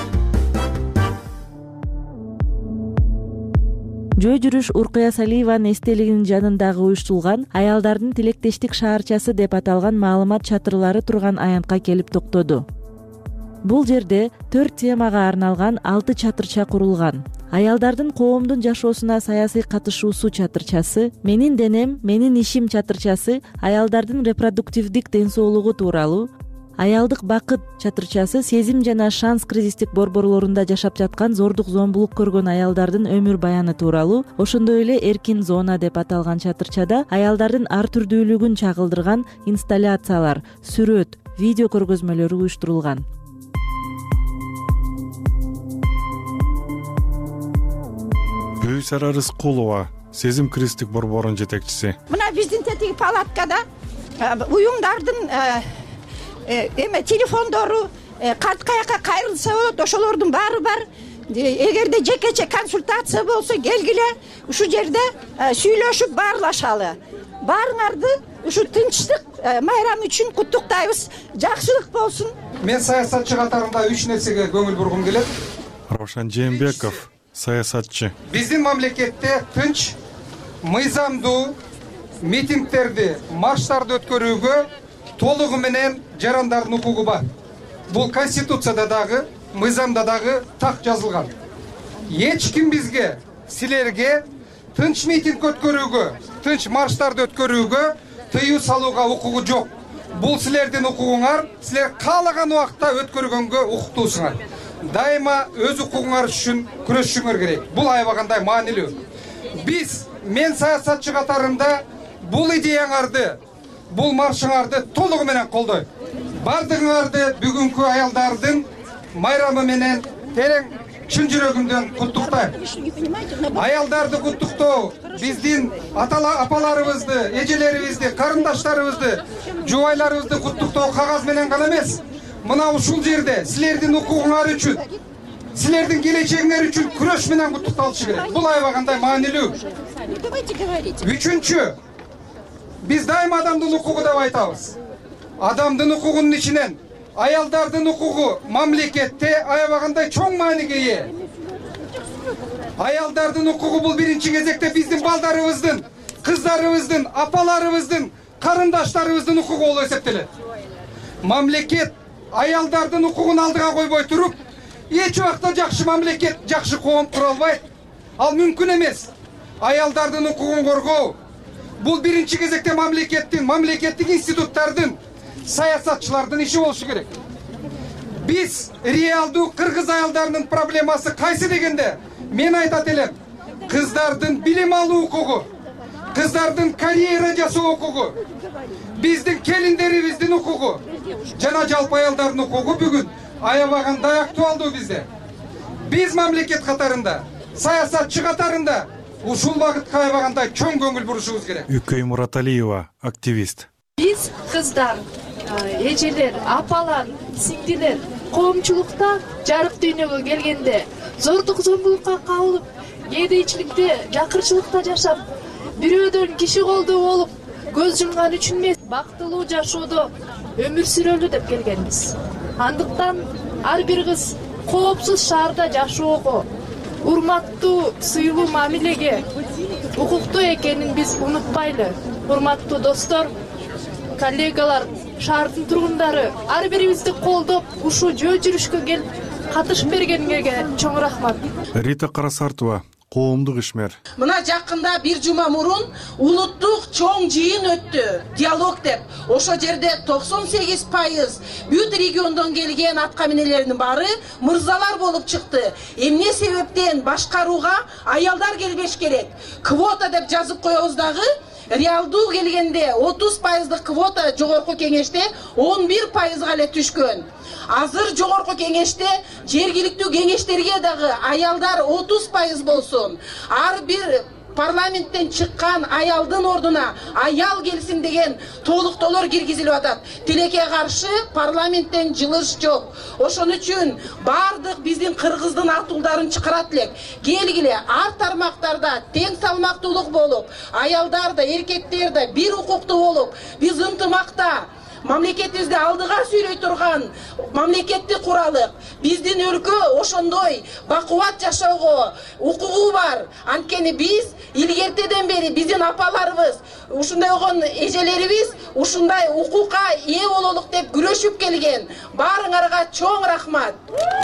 S6: Жөө жүрүш Уркуя Салиеванын эстелигинин жанындагы уюштурулган аялдардын тилектештик шаарчасы деп аталган маалымат чатырлары турган аянтка келип токтоду. Бул жерде 4 темага арналган 6 чатырча курулган. Аялдардын коомдун жашоосуна саясий катышуусу чатырчасы, менин денем, менин ишим чатырчасы, аялдардын репродуктивдик ден соолугу тууралуу, аялдык бакыт чатырчасы, сезим жана шанс кризистик борборлорунда жашап жаткан зордук зомбулук көргөн аялдардын өмүр баяны тууралуу, ошондой эле эркин зона деп аталган чатырчада аялдардын ар түрдүүлүгүн чагылдырган инсталляциялар, сүрөт, видео көргөзмөлөрү уюштурулган.
S17: Бүйсара Рыскулова, сезим кризистик борборунун жетекчиси.
S2: Мына биздин тетиги палаткада уюмдардын телефондору, карт каяка кайрылса болот, ошолордун баары бар. Эгерде жекече консультация болсо келгиле, ушу жерде сүйлөшүп баарлашалы. Баарыңарды ушу тынчтык майрам үчүн куттуктайбыз. Жакшылык болсун.
S7: Мен саясатчы катарында 3 нерсеге көңүл бургум келет.
S17: Равшан Жээнбеков, саясатчы.
S7: Биздин мамлекетте тынч, мыйзамдуу, митингтерди, марштарды өткөрүүгө толугу менен жарандардын укугу бар. Бул Конституцияда дагы, мыйзамда дагы так жазылган. Эч ким бизге, силерге тынч митинг өткөрүүгө, тынч марштарды өткөрүүгө тыюу салууга укугу жок. Бул силердин укугуңар, силер каалаган убакта өткөргөнгө укуктуусуңар. Дайыма өз укугуңар үчүн күрөшүңөр керек. Бул аябагандай маанилүү. Мен саясатчы катарында бул идеяңарды, бул маршыңарды толугу менен колдойм. Бардыгыңарды бүгүнкү аялдардын майрамы менен терең чын жүрөгүмдөн куттуктайм. Аялдарды куттуктоо биздин апаларыбызды, эжелерибизди, карындаштарыбызды, жубайларыбызды куттуктоо кагаз менен гана эмес. Мына ушул жерде силердин укугуңар үчүн, силердин келечегиңер үчүн күрөш менен куттукталышы керек. Бул аябагандай маанилүү. Үчүнчү, биз дайыма адамдын укугу деп айтабыз. Адамдын укугунун ичинен аялдардын укугу мамлекетте аябагандай чоң мааниге ээ. Аялдардын укугу бул биринчи кезекте биздин балдарыбыздын, кыздарыбыздын, апаларыбыздын, карындаштарыбыздын укугу болуп эсептелет. Мамлекет аялдардын укугун алдыга койбой туруп, эч убакта жакшы мамлекет, жакшы коом кура албайт. Ал мүмкүн эмес. Аялдардын укугун коргоо бул биринчи кезекте мамлекеттик институттардын, саясатчылардын иши болушу керек. Биз реалдуу кыргыз аялдарынын проблемасы кайсы дегенде, мен айтат элем, кыздардын билим алуу укугу, кыздардын карьера жасоо укугу, биздин келиндерибиздин укугу жана жалпы аялдардын укугу бүгүн аябагандай актуалдуу бизде. Биз мамлекет катарында, саясатчы катарында ушул багытка аябагандай чоң көңүл бурушубуз керек.
S17: Үкөй Мураталиева, активист.
S1: Биз кыздар, эжелер, апалар, сиңдилер коомчулукта жарык дүйнөгө келгенде зордук зомбулукка кабылып, кедейчиликте, жакырчылыкта жашап, бирөөдөн киши колдуу болуп көз жумган үчүн эмес, бактылуу жашоодо өмүр сүрөлү деп келгенбиз. Андыктан ар бир кыз коопсуз шаарда жашоого, урматтуу, сыйлуу мамилеге укуктуу экенин биз унутпайлы. Урматтуу достор, коллегалар, шаардын тургундары, ар бирибизди колдоп, ушул жөө жүрүшкө келип катышып бергениңерге чоң рахмат.
S17: Рита Карасартова, коомдук ишмер.
S23: Мына жакында бир жума мурун улуттук чоң жыйын өттү, диалог деп. Ошо жерде 98% бүт региондон келген аткаминелердин баары мырзалар болуп чыкты. Эмне себептен башкарууга аялдар келбеш керек? Квота деп жазып коебуз дагы. Реалдуу келгенде 30%дык квота жогорку кеңеште 11%га эле түшкөн. Азыр жогорку кеңеште жергиликтүү кеңештерге дагы аялдар 30% болсун. Ар бир парламенттен чыккан аялдын ордуна аял келсин деген толуктоолор киргизилип атат. Тилекке каршы парламенттен жылыш жок. Ошон үчүн бардык биздин кыргыздын атуулдарын чыгарат элек. Келгиле ар тармактарда тең салмактуулук болуп, аялдар да, эркектер да бир укуктуу болуп, биз ынтымакта мамлекетибизди алдыга сүйрөй турган мамлекетти куралык. Биздин өлкө ошондой бакубат жашоого укугу бар. Анткени биз илгертеден бери биздин апаларыбыз, ушундай болгон эжелерибиз ушундай укукка ээ бололук деп күрөшүп келген. Баарыңарга чоң рахмат.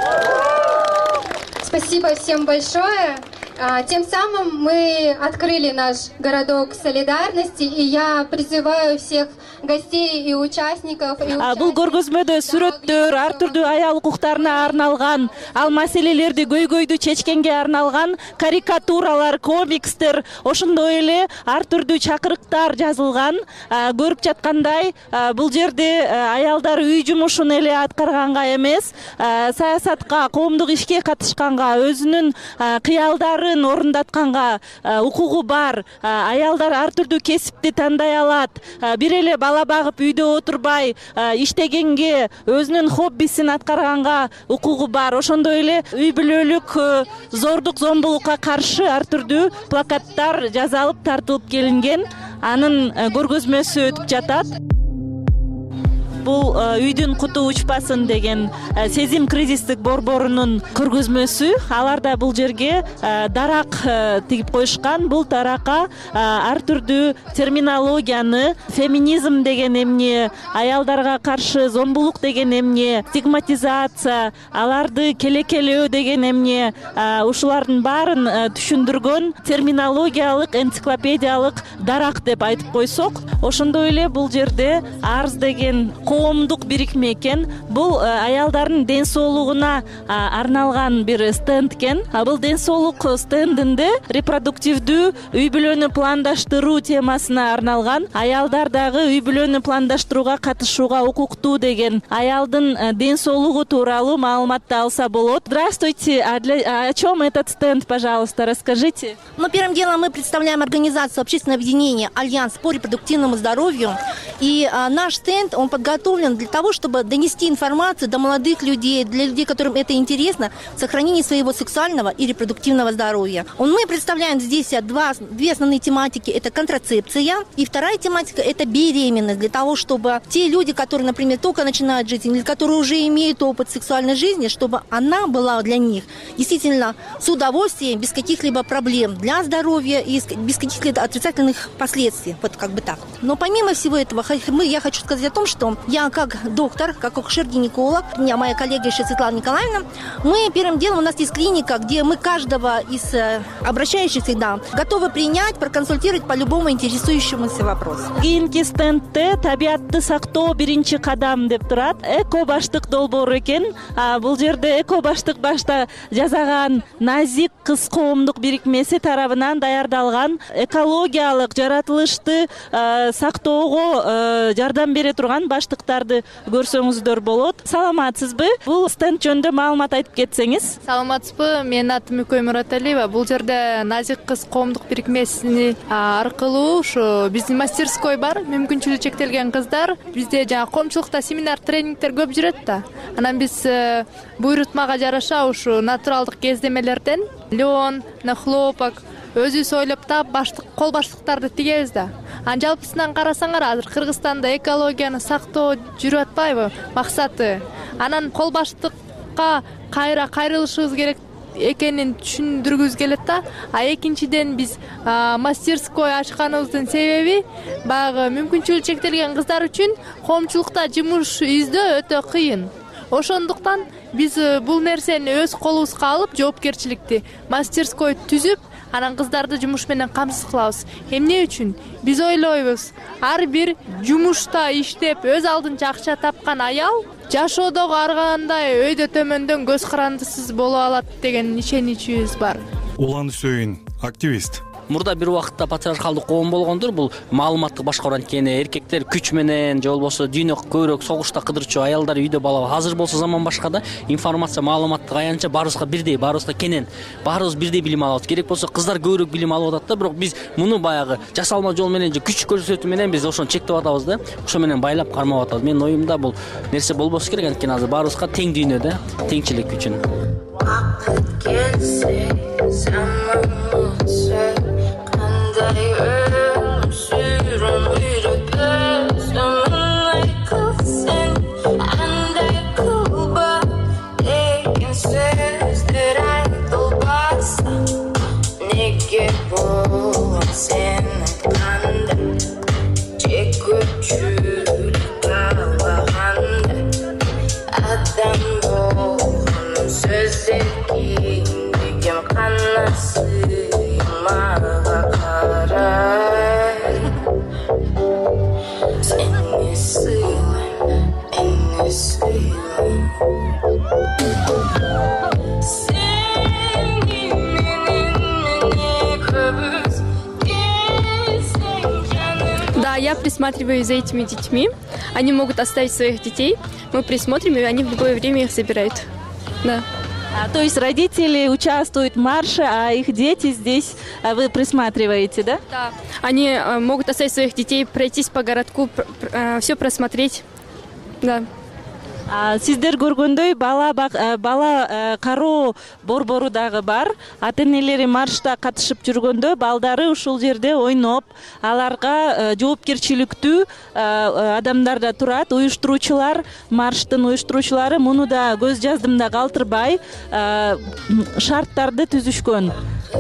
S8: Спасибо всем большое. Тем самым мы открыли наш городок солидарности, и я призываю всех гостей и участников.
S6: Бул көргөзмөдө сүрөттөр, ар түрдүү аял укуктарына арналган, ал маселелерди көйгөйдү чечкенге арналган карикатуралар, комикстер, ошондой эле ар түрдүү чакырыктар жазылган. Көрүп жаткандай, бул жерде аялдар үй жумушун эле аткарганга эмес, саясатка, коомдук ишке катышканга, өзүнүн кыялдарын орундатканга укугу бар. Аялдар ар түрдүү кесипти тандай алат. Бир эле бала багып үйдө отурбай, иштегенге, өзүнүн хоббисин аткарганга укугу бар. Ошондой эле үй бүлөлүк зордук зомбулукка каршы ар түрдүү плакаттар жазалып тартылып келинген. Анын көргөзмөсү өтүп жатат.
S18: бул үйдүн куту учпасын деген сезим кризистик борборунун көргөзмөсү. Алар да бул жерге дарак тигип коюшкан. Бул даракка ар түрдүү терминологияны, феминизм деген эмне, аялдарга каршы зомбулук деген эмне, стигматизация, аларды келекелөө деген эмне, ушулардын баарын түшүндүргөн терминологиялык, энциклопедиялык дарак деп айтып койсок, ошондой эле бул жерде арз деген коомдук бирикме экен. Бул аялдардын ден соолугуна арналган бир стенд экен. Бул ден соолук стендинде репродуктивдүү үй бүлөнү пландаштыруу темасына арналган, аялдар дагы үй бүлөнү пландаштырууга катышууга укуктуу деген аялдын ден соолугу тууралуу маалыматты алса болот. Здравствуйте, о чем этот стенд, пожалуйста, расскажите.
S9: Ну, первым делом мы представляем организацию общественного объединения «Альянс по репродуктивному здоровью». И наш стенд, он подготовлен для того, чтобы донести информацию до молодых людей, для людей, которым это интересно, в сохранении своего сексуального и репродуктивного здоровья. Мы представляем здесь две основные тематики. Это контрацепция. И вторая тематика – это беременность. Для того, чтобы те люди, которые, например, только начинают жизнь, или которые уже имеют опыт сексуальной жизни, чтобы она была для них действительно с удовольствием, без каких-либо проблем для здоровья и без каких-либо отрицательных последствий. Вот как бы так. Но помимо всего этого, я хочу сказать о том, что я как доктор, как акушер-гинеколог, у меня моя коллега еще Светлана Николаевна, мы первым делом, у нас есть клиника, где мы каждого из обращающихся готовы принять, проконсультировать по любому интересующемуся вопросу.
S18: Кийинки стендте табиатты сактоо биринчи кадам деп турат. Эко баштык долбоор экен. Бул жерде эко баштык башта жасаган Назик кыз коомдук бирикмеси тарабынан даярдалган экологиялык жаратылышты сактоого жардам бере турган баштыктарды көрсөңүздөр болот. Саламатсызбы? Бул стенд жөнүндө маалымат айтып кетсеңиз.
S1: Саламатсызбы? Менин атым Мүкөй Мураталиева. Бул жерде Назик кыз коомдук бирикмесини аркылуу ушу биздин мастерской бар, мүмкүнчүлүгү чектелген кыздар. Бизде жана коомчулукта семинар, тренингтер көп жүрөт да. Анан биз буйрутмага жараша ушу натуралдык кездемелерден лен, нахлопок өзүбүз ойлоп таап кол баштыктарды тигебиз да. Анан жалпысынан карасаңар, азыр Кыргызстанда экологияны сактоо жүрүп атпайбы максаты. Анан кол баштыкка кайрылышыбыз керек экенин түшүндүргүбүз келет да. Экинчиден биз мастерской ачканыбыздын себеби баягы мүмкүнчүлүгү чектелген кыздар үчүн коомчулукта жумуш издөө өтө кыйын. Ошондуктан биз бул нерсени өз колубузга алып, жоопкерчиликти мастерской түзүп, анан кыздарды жумуш менен камсыз кылабыз. Эмне үчүн? Биз ойлойбуз, ар бир жумушта иштеп өз алдынча акча тапкан аял жашоодогу ар кандай өйдө төмөндөн көз карандысыз боло алат деген ишеничибиз бар.
S17: Улан Үсөйүн, активист.
S10: Мурда бир убакытта патриархалдык коом болгондур. Бул маалыматтык башкаруу анткени эркектер күч менен же болбосо дүйнө көбүрөөк согушта кыдырчу, аялдар үйдө бала. Азыр болсо заман башка да. Информация, маалыматтык аянча баарыбызга бирдей, баарыбызга кенен. Баарыбыз бирдей билим алабыз. Керек болсо кыздар көбүрөөк билим алып атат да, бирок биз муну баягы жасалма жол менен же күч көрсөтүү менен биз ошону чектеп атабыз да. Ошо менен байлап кармап атабыз. Менин оюмда бул нерсе болбосу керек, анткени азыр баарыбызга тең дүйнөдө теңчилик үчүн.
S11: Да, я присматриваю за этими детьми. Они могут оставить своих детей. Мы присмотрим, и они в любое время их забирают. Да.
S18: То есть родители участвуют в марше, а их дети здесь вы присматриваете, да?
S11: Да. Они могут оставить своих детей, пройтись по городку, все просмотреть. Да.
S18: Сиздер көргөндөй бала кароо борбору дагы бар. Ата энелери маршта катышып жүргөндө балдары ушул жерде ойноп, аларга жоопкерчиликтүү адамдар да турат. Уюштуруучулар, марштын уюштуруучулары муну да көз жаздымда калтырбай шарттарды түзүшкөн.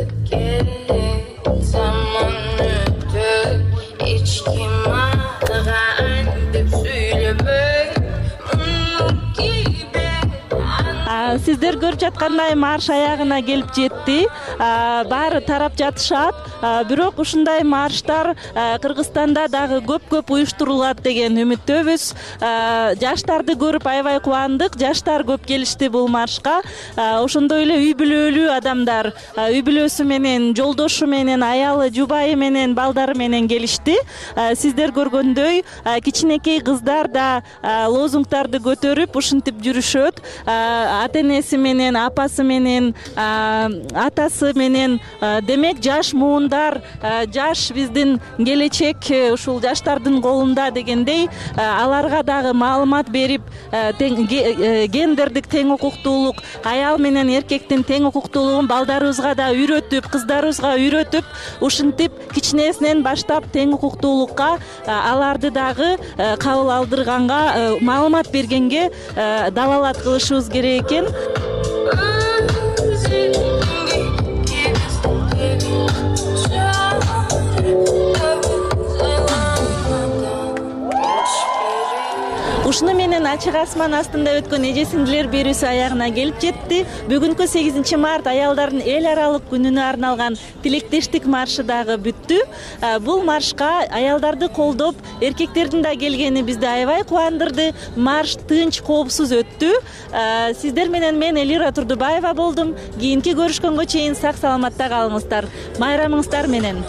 S18: Сиздер көрүп жаткандай марш аягына келип жетти. Баары тарап жатышат. Бирок ушундай марштар Кыргызстанда дагы көп уюштурулат деген үмүттөбүз. Жаштарды көрүп аябай кубандык. Жаштар көп келишти бул маршка. Ошондой эле үй бүлөлүү адамдар, үй бүлөсү менен, жолдошу менен, аялы, жубайы менен, балдары менен келишти. Сиздер көргөндөй кичинекей кыздар да лозунгдарды көтөрүп ушинтип жүрүшөт. Ата энеси менен, апасы менен, атасы менен, демек жаш муундар, жаш биздин келечек ушул жаштардын колунда дегендей, аларга дагы маалымат берип, гендердик тең укуктуулук, аял менен эркектин тең укуктуулугун балдарыбызга да үйрөтүп, кыздарыбызга үйрөтүп, ушинтип кичинесинен баштап тең укуктуулукка аларды дагы кабыл алдырганга, маалымат бергенге далалат кылышыбыз керек экен. Ушуну менен ачык асман астында өткөн эже сиңдилер берүүсү аягына келип жетти. Бүгүнкү 8 март аялдардын эл аралык күнүнө арналган тилектештик маршы дагы бүттү. Бул маршка аялдарды колдоп, эркектердин да келгени бизди аябай кубандырды. Марш тынч, коопсуз өттү. Сиздер менен мен Элира Турдубаева болдум. Кийинки көрүшкөнгө чейин сак саламатта калыңыздар. Майрамыңыздар менен.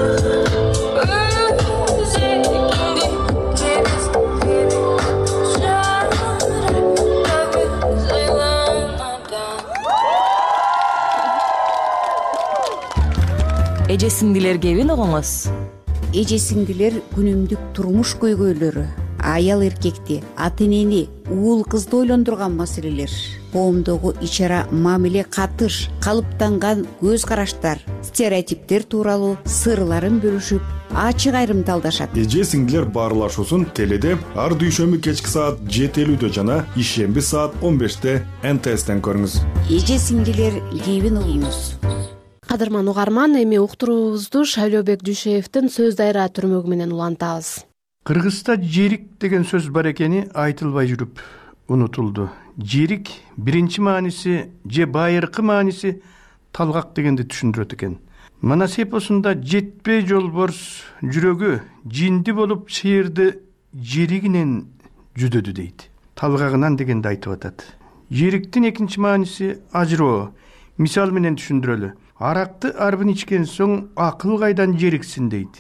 S6: Эже сиңдилер кебин угуңуз.
S16: Эже сиңдилер күнүмдүк турмуш көйгөйлөрү, аял эркекти, ата энени, уул кызды ойлондурган маселелер, коомдогу ичара мамиле катыш, калыптанган көз караштар, стереотиптер тууралуу сырларын бөлүшүп, ачык айрымталдашат.
S17: Эже сиңдилер баарлашуусун теледе ар дүйшөмбү кечки саат 7:50 жана ишемби саат 15 НТСтен көрүңүз.
S16: Эже сиңдилер кебин угуңуз.
S12: Кадырман угарман, эми уктуруубузду Шайлообек Дүйшеевдин сөз дайра түрмөгү менен улантабыз.
S13: Кыргызста жерик деген сөз бар экени айтылбай жүрүп унутулду. Жерик биринчи мааниси же байыркы мааниси талгак дегенди түшүндүрөт экен. Манас эпосунда жетпей жолборс жүрөгү жинди болуп чыйырды жеригинен жүдөдү дейт. Талгагынан дегенди айтып атат. Жериктин экинчи мааниси ажыроо. Мисал менен түшүндүрөлү. Аракты арбын ичкен соң акыл кайдан жериксин дейт.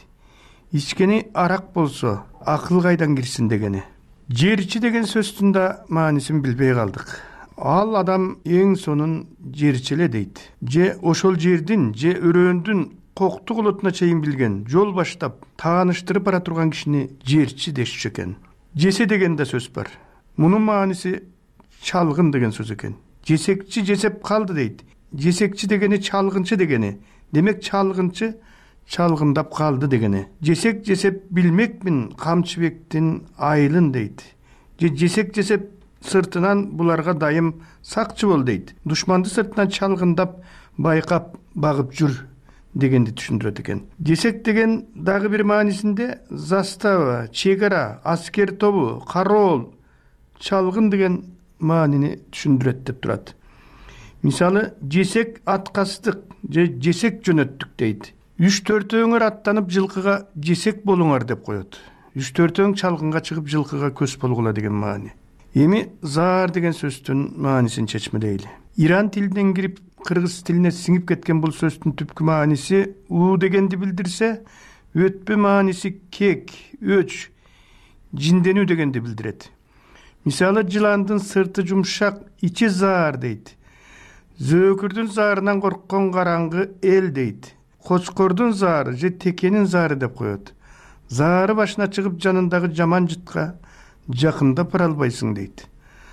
S13: Ичкени арак болсо акыл кайдан кирсин дегени. Жерчи деген сөздүн да маанисин билбей калдык. Ал адам эң сонун жерчи эле дейт. Же ошол жердин, же өрөөндүн коктук улутуна чейин билген, жол баштап, тааныштырып бара турган кишини жерчи дешчү экен. Жесе деген да сөз бар. Мунун мааниси чалгын деген сөз экен. Жесекчи жесеп калды дейт. Жесекчи дегени чалгынчы дегени. Демек чалгынчы чалгындап калды дегени. Жесек жесеп билмекмин Камчыбектин айылын дейт. Жесек жесеп сыртынан буларга дайым сакчы бол дейт. Душманды сыртынан чалгындап байкап багып жүр дегенди түшүндүрөт экен. Жесек деген дагы бир маанисинде застава, чегара, аскер тобу, кароол, чалгын деген маанини түшүндүрөт деп турат. Мисалы, жесек аткастык же жесек жөнөттүк дейт. 3-4-өңөр аттанып жылкыга жесек болуңар деп коет. 3-4-өң чалгынга чыгып жылкыга көз болгула деген маани. Эми заар деген сөздүн маанисин чечмелейли. Иран тилинен кирип кыргыз тилине сиңип кеткен бул сөздүн түпкү мааниси у дегенди билдирсе, өтпө мааниси кек, өч, жинденүү дегенди билдирет. Мисалы, жыландын сырты жумшак, ичи заар дейт. Зөөкүрдүн заарынан корккон караңгы эл дейт. Кочкордун заары же текенин заары деп коет. Заары башына чыгып жанындагы жаман жытка жакындап бара албайсың дейт.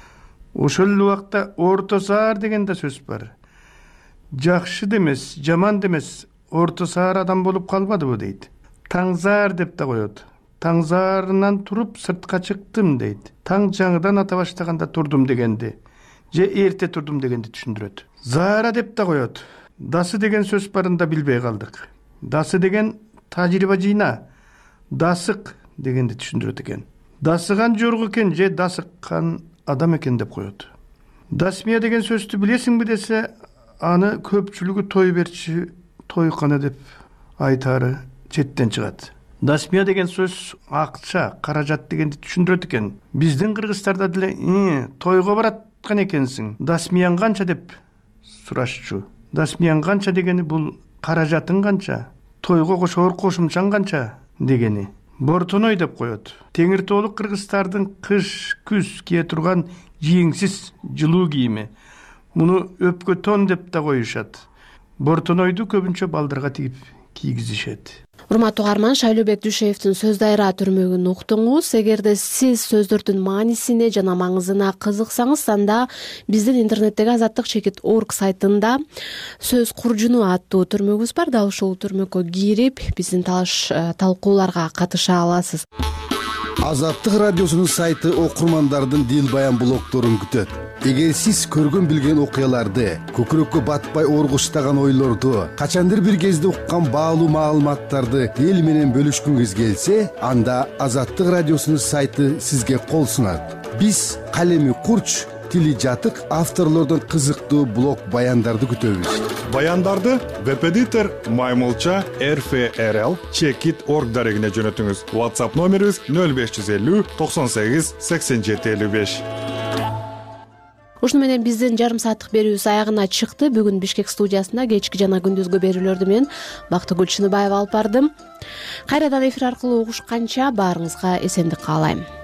S13: Ошол убакта орто саар деген да сөз бар. Жакшы демес, жаман демес, орто саар адам болуп калбадыбы дейт. Таңзаар деп да коет. Таңзаарынан туруп сыртка чыктым дейт. Таң жаңыдан ата баштаганда турдум дегенди, же эрте турдум дегенди түшүндүрөт. Заара деп да коет. Дасы деген сөз барын да билбей калдык. Дасы деген тажрыйба жыйна, дасык дегенди түшүндүрөт экен. Дасыган жорго экен же дасыккан адам экен деп коет. Дасмия деген сөздү билесиңби десе, аны көпчүлүгү той берчи, тойкана деп айтары четтен чыгат. Дасмия деген сөз акча, каражат дегенди түшүндүрөт экен. Биздин кыргыздарда деле тойго бараткан экенсиң, дасмияң канча деп сурашчу. Дасмияң канча дегени бул каражатың канча, тойго кошоор кошумчаң канча дегени. Бортоной деп коет. Теңир тоолук кыргыздардын кыш, күз кие турган жийиңсиз жылуу кийими. Муну өпкө тон деп да коюшат. Бортонойду көбүнчө балдарга тигип кийгизишет.
S12: Урматтуу угарман, Шайлообек Дүйшеевдин сөз дайра түрмөгүн уктуңуз. Эгерде сиз сөздөрдүн маанисине жана маңызына кызыксаңыз, анда биздин интернеттеги azatlyk.org сайтында сөз куржуну аттуу түрмөгүбүз бар. Дал ушул түрмөккө кирип, биздин талкууларга катыша аласыз.
S14: Азаттык радиосунун сайты окурмандардын дил баян блогдорун күтөт. Эгер сиз көргөн билген окуяларды, көкүрөккө батпай оргуштаган ойлорду, качандыр бир кезде уккан баалуу маалыматтарды эл менен бөлүшкүңүз келсе, анда Азаттык радиосунун сайты сизге кол сунат. Биз калеми курч, тили жатык авторлордон кызыктуу блог баяндарды күтөбүз.
S17: Баяндарды веб-эдитор Маймылча RFRL Checkit.org дарегине жөнөтүңүз. WhatsApp номерибиз 0550 98 87 55.
S12: Ушуну менен биздин жарым сааттык берүүбүз аягына чыкты. Бүгүн Бишкек студиясында кечки жана күндүзгү берүүлөрдү мен Бактыгүл Чыныбаева алып бардым. Кайрадан эфир аркылуу угушканча баарыңызга эсендик каалайм.